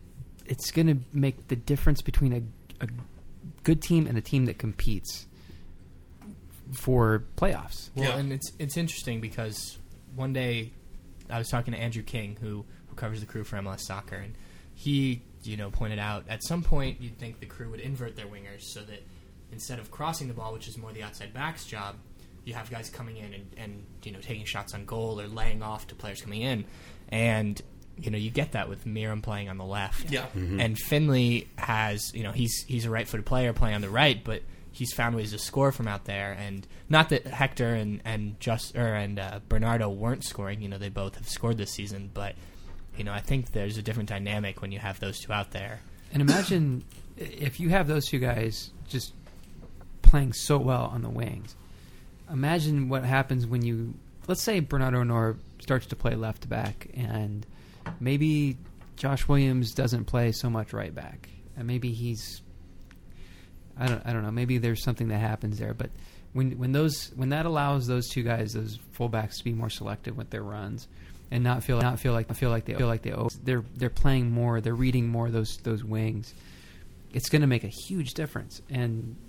it's going to make the difference between a, a good team and a team that competes for playoffs. well, and it's it's interesting because one day I was talking to Andrew King, who who covers the Crew for M L S Soccer, and he, you know, pointed out at some point you'd think the Crew would invert their wingers so that instead of crossing the ball, which is more the outside back's job, you have guys coming in and, and you know taking shots on goal or laying off to players coming in, and you know you get that with Miram playing on the left. Yeah. Mm-hmm. And Finley has you know he's he's a right-footed player playing on the right, but he's found ways to score from out there. And not that Hector and and just or and uh, Bernardo weren't scoring. You know they both have scored this season, but you know I think there's a different dynamic when you have those two out there. And imagine if you have those two guys just playing so well on the wings. Imagine what happens when you, let's say Bernardo Honor starts to play left back, and maybe Josh Williams doesn't play so much right back, and maybe he's, I don't, I don't know, maybe there's something that happens there. But when when those when that allows those two guys, those fullbacks, to be more selective with their runs, and not feel not feel like feel like they feel like they they're they're playing more, they're reading more those those wings. It's going to make a huge difference. And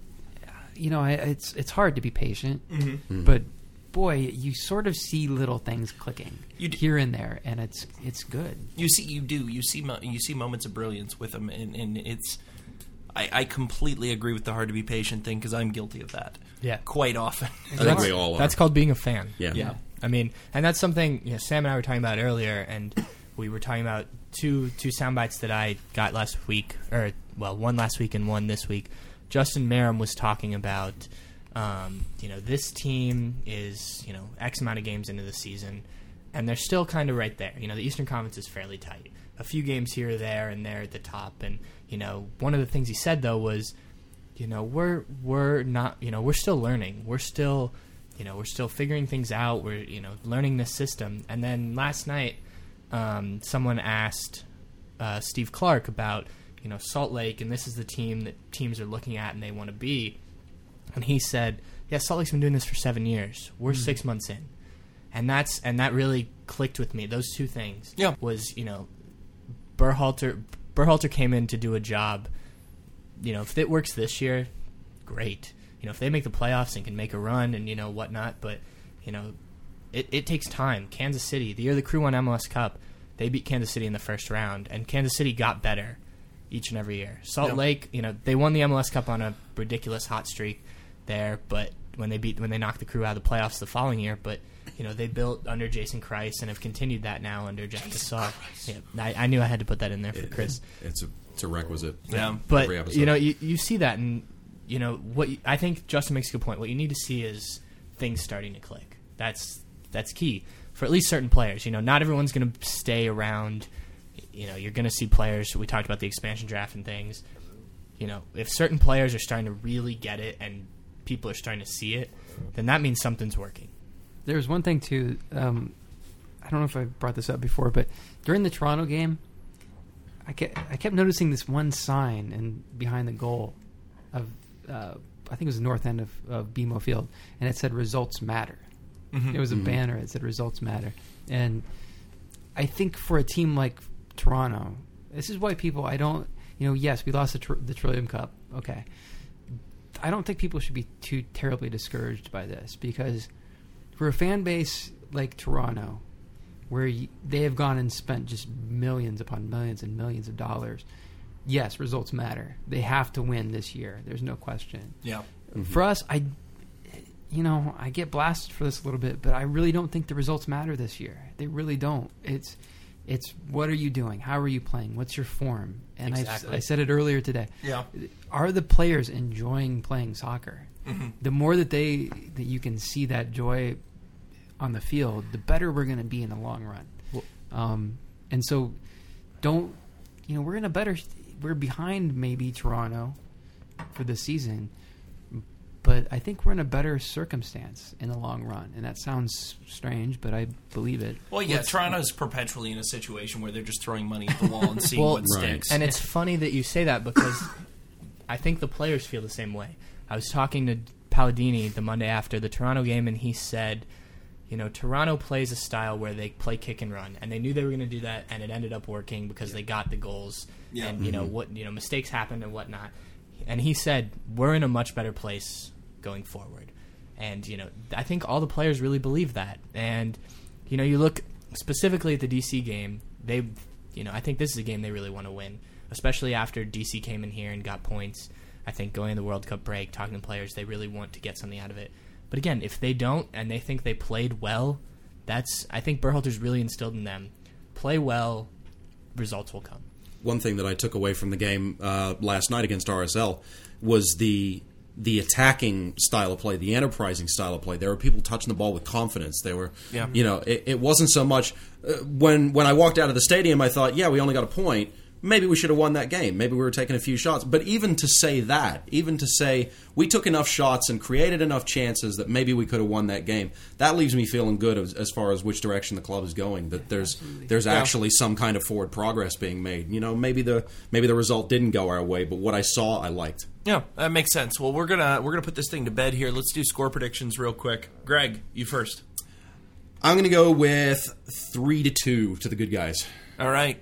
you know, it's it's hard to be patient, Mm-hmm. Mm-hmm. but boy, you sort of see little things clicking here and there, and it's it's good. You see, you do. You see, mo- you see moments of brilliance with them, and, and it's. I, I completely agree with the hard to be patient thing because I'm guilty of that. Yeah, quite often. I think we all are. That's called being a fan. Yeah, yeah. I mean, and that's something you know, Sam and I were talking about earlier, and we were talking about two two sound bites that I got last week, or well, one last week and one this week. Justin Miram was talking about, um, you know, this team is, you know, X amount of games into the season, and they're still kind of right there. You know, the Eastern Conference is fairly tight. A few games here or there, and they're at the top. And, you know, one of the things he said, though, was, you know, we're we're not, you know, we're still learning. We're still, you know, we're still figuring things out. We're, you know, learning this system. And then last night, um, someone asked uh, Steve Clark about, you know, Salt Lake, and this is the team that teams are looking at and they want to be. And he said, yeah, Salt Lake's been doing this for seven years. We're mm-hmm. six months in. And that's and that really clicked with me. Those two things yeah. was, you know, Berhalter, Berhalter came in to do a job. You know, if it works this year, great. You know, if they make the playoffs and can make a run and, you know, whatnot. But, you know, it, it takes time. Kansas City, the year the Crew won M L S Cup, they beat Kansas City in the first round. And Kansas City got better each and every year. Salt yep. Lake, you know, they won the M L S Cup on a ridiculous hot streak there, but when they beat when they knocked the Crew out of the playoffs the following year, but you know they built under Jason Kreis and have continued that now under Jeff Cassar. Yeah, I, I knew I had to put that in there for it, Chris. It's a it's a requisite. Yeah, but you know you you see that, and you know what you, I think Justin makes a good point. What you need to see is things starting to click. That's that's key for at least certain players. You know, not everyone's going to stay around. You know, you're going to see players. We talked about the expansion draft and things. You know, if certain players are starting to really get it and people are starting to see it, then that means something's working. There's one thing, too. Um, I don't know if I brought this up before, but during the Toronto game, I kept, I kept noticing this one sign in, behind the goal of, uh, I think it was the north end of, of B M O Field, and it said, results matter. Mm-hmm. It was a mm-hmm. banner. It said, results matter. And I think for a team like Toronto, this is why people, I don't, you know, yes, we lost the, tr- the Trillium Cup. Okay. I don't think people should be too terribly discouraged by this, because for a fan base like Toronto, where you, they have gone and spent just millions upon millions and millions of dollars, yes, results matter. They have to win this year. There's no question. Yeah. Mm-hmm. For us, I, you know, I get blasted for this a little bit, but I really don't think the results matter this year. They really don't. It's It's what are you doing? How are you playing? What's your form? And exactly. I, I said it earlier today. Yeah. Are the players enjoying playing soccer? Mm-hmm. The more that they that you can see that joy on the field, the better we're going to be in the long run. Well, um, and so, don't you know we're in a better we're behind maybe Toronto for the season, but I think we're in a better circumstance in the long run. And that sounds strange, but I believe it. Well, yeah, Toronto's perpetually in a situation where they're just throwing money at the wall and seeing well, what sticks. And it's funny that you say that, because I think the players feel the same way. I was talking to Palladini the Monday after the Toronto game, and he said, you know, Toronto plays a style where they play kick and run, and they knew they were going to do that, and it ended up working because yeah. they got the goals. Yeah. And, you mm-hmm. know, what you know, mistakes happened and whatnot. And he said, we're in a much better place going forward. And, you know, I think all the players really believe that. And, you know, you look specifically at the D C game, they, you know, I think this is a game they really want to win, especially after D C came in here and got points. I think going in the World Cup break, talking to players, they really want to get something out of it. But again, if they don't and they think they played well, that's I think Berhalter's really instilled in them. Play well, results will come. One thing that I took away from the game uh, last night against R S L was the the attacking style of play, the enterprising style of play. There were people touching the ball with confidence. There were, Yeah. you know, it, it wasn't so much uh, when when I walked out of the stadium. I thought, yeah, we only got a point. Maybe we should have won that game. Maybe we were taking a few shots. But even to say that, even to say we took enough shots and created enough chances that maybe we could have won that game, that leaves me feeling good as, as far as which direction the club is going. That there's Absolutely. there's Yeah. actually some kind of forward progress being made. You know, maybe the maybe the result didn't go our way, but what I saw, I liked. Yeah, that makes sense. Well, we're gonna we're gonna put this thing to bed here. Let's do score predictions real quick. Greg, you first. I'm going to go with three to two to the good guys. All right.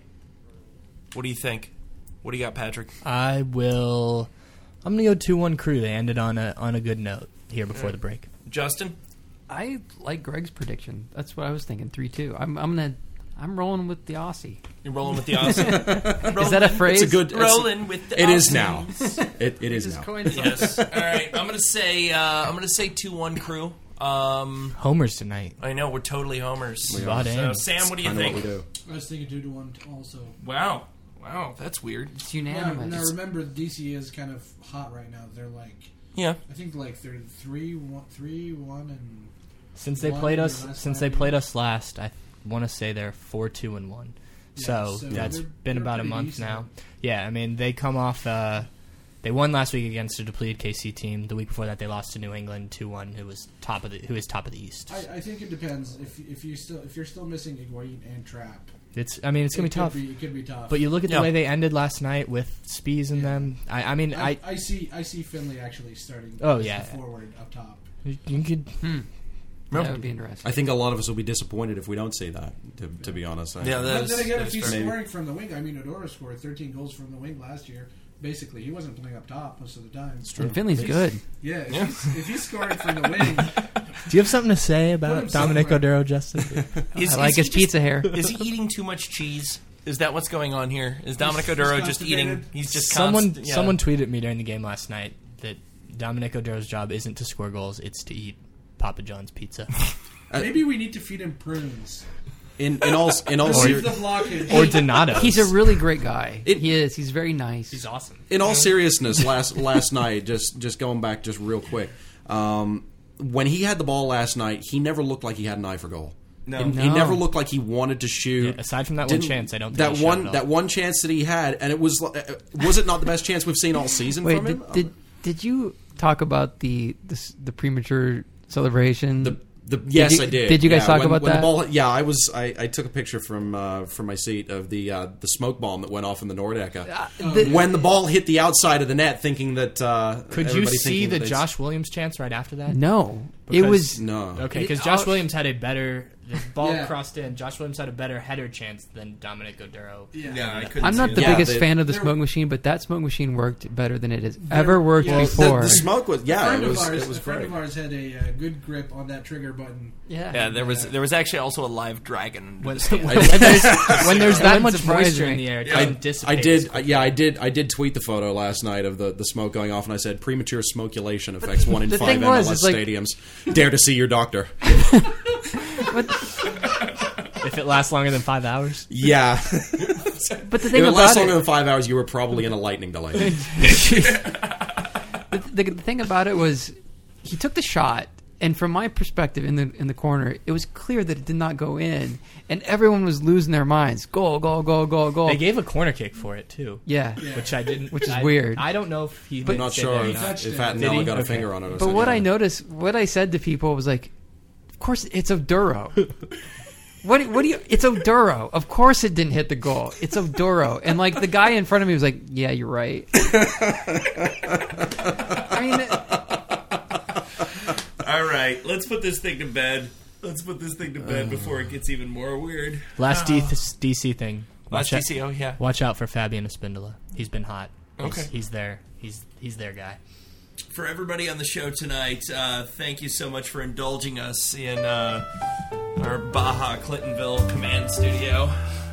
What do you think? What do you got, Patrick? I will. I'm gonna go two one Crew. They ended on a on a good note here before Yeah. the break. Justin, I like Greg's prediction. That's what I was thinking. Three two. I'm I'm gonna I'm rolling with the Aussie. You're rolling with the Aussie. Is that a phrase? It's a good. Rolling with the It is Aussies. now. It, it is Just now. coined it. Yes. All right. I'm gonna say uh, I'm gonna say two one Crew. Um, Homers tonight. I know we're totally homers. We are. So, Sam, what do you Kinda think? what we do. I was thinking two to one also. Wow. Wow, that's weird. It's Yeah, unanimous. now remember, D C is kind of hot right now. They're like, Yeah. I think like they're three, one, three, one, and Since they one played in us, their last since five they played games. us last, I want to say they're four two and one. Yeah, so, so that's they're- been they're about a pretty month decent. now. Yeah, I mean they come off. Uh, they won last week against a depleted K C team. The week before that, they lost to New England two one, who was top of the who is top of the East. I, I think it depends. If if you still if you're still missing Higuain and Trapp, It's. I mean, it's gonna it be tough. Could be, it could be tough. But you look at Yeah. the way they ended last night with Spies in Yeah. them. I, I mean, I, I, I see I see Finley actually starting. Oh, as yeah. the forward up top. you, you could. Hmm. Nope. That would be interesting. I think a lot of us will be disappointed if we don't see that. To, to be honest, I, Yeah, that But is- then again, that if is he's fair. scoring from the wing, I mean, Odoro scored thirteen goals from the wing last year. Basically, he wasn't playing up top most of the time. It's And Finley's good. Yeah, if, Yeah. He's, if he's scoring from the wing, Do you have something to say Put about him Dominic somewhere. Odero, Justin? Is- I like is he his pizza hair. Is he eating too much cheese? Is that what's going on here? Is Dominic He's- Odero he's just eating? constipated. He's just someone const- yeah. someone tweeted me during the game last night that Dominic Odero's job isn't to score goals; it's to eat Papa John's pizza. maybe we need to feed him prunes. in in all in all Relieve ser- the blockage. or Donato. He's a really great guy. It- he is. He's very nice. He's awesome. in all seriousness, last last night, just just going back just real quick, um, when he had the ball last night, he never looked like he had an eye for goal. No. He, he No. never looked like he wanted to shoot. Yeah, aside from that one Didn't- chance, I don't think that he shot one at all. that one chance that he had, and it was uh, was it not the best chance we've seen all season Wait, from him? did, did did you talk about the the, s- the premature celebration? The the yes, you- I did. did you guys Yeah, talk when- about when that? The ball, yeah, I was. I, I took a picture from uh, from my seat of the uh, the smoke bomb that went off in the Nordeca. the- when the ball hit the outside of the net, thinking that uh, Could you everybody see thinking the that they- Josh Williams chance right after that? No, it Because- was No. Okay, It- because Josh oh, Williams had a better the ball Yeah. crossed in. Josh Williams had a better header chance than Dominic Odero. Yeah. Yeah, I couldn't I'm see not it. the Yeah, biggest they- fan of the they're- smoke machine, but that smoke machine worked better than it has ever worked yeah, the- before. The smoke was A yeah, friend it was of ours, it was a friend great. of ours had a uh, good grip on that trigger button. yeah, Yeah, there was there was actually also a live dragon. under When, the stand. when there's, when there's that Wouldn't much surprise moisture me. in the air, it Yeah. doesn't I dissipate. did, yeah, I did, I did tweet the photo last night of the, the smoke going off, and I said premature smokulation affects one in the five thing M L was, S it's like- stadiums. Dare to see your doctor. If it lasts longer than five hours. Yeah. But the If thing it lasts about longer it, than five hours, you were probably in a lightning delay. the, the, the thing about it was, he took the shot, and from my perspective in the in the corner, it was clear that it did not go in, and everyone was losing their minds. Goal, goal, goal, goal, goal. They gave a corner kick for it too. yeah. Which I didn't. Which is I- weird. I don't know if he. I'm not did sure that or if, not. if Did Attinella he? got a Okay. finger on it. Or But something. what I noticed, what I said to people was like, of course it's Oduro. What, what do you? It's Oduro. Of course it didn't hit the goal. It's Oduro. And like the guy in front of me was like, "Yeah, you're right." I mean, All right, let's put this thing to bed. Let's put this thing to bed before it gets even more weird. Last D- DC thing. Last Watch D C, oh yeah. Watch out for Fabian Espindola. He's been hot. He's, Okay. he's there. He's he's their guy. For everybody on the show tonight, uh, thank you so much for indulging us in uh, our Baja Clintonville command studio.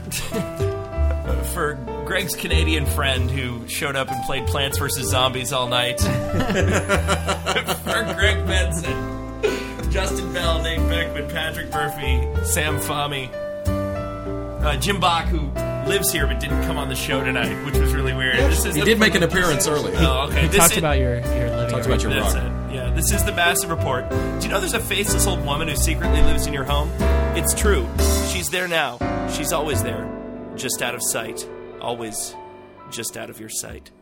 For Greg's Canadian friend who showed up and played Plants versus Zombies all night. For Greg Benson. Justin Bell, Nate Beckman, Patrick Murphy, Sam Fahmy, uh, Jim Bach, who lives here but didn't come on the show tonight, which was really weird. This is He the- did make an appearance earlier. Oh, okay. He This talked is- about your, your living Talked room. about your That's rug. it. Yeah, this is the Massive Report. Do you know there's a faceless old woman who secretly lives in your home? It's true. She's there now. She's always there. Just out of sight. Always just out of your sight.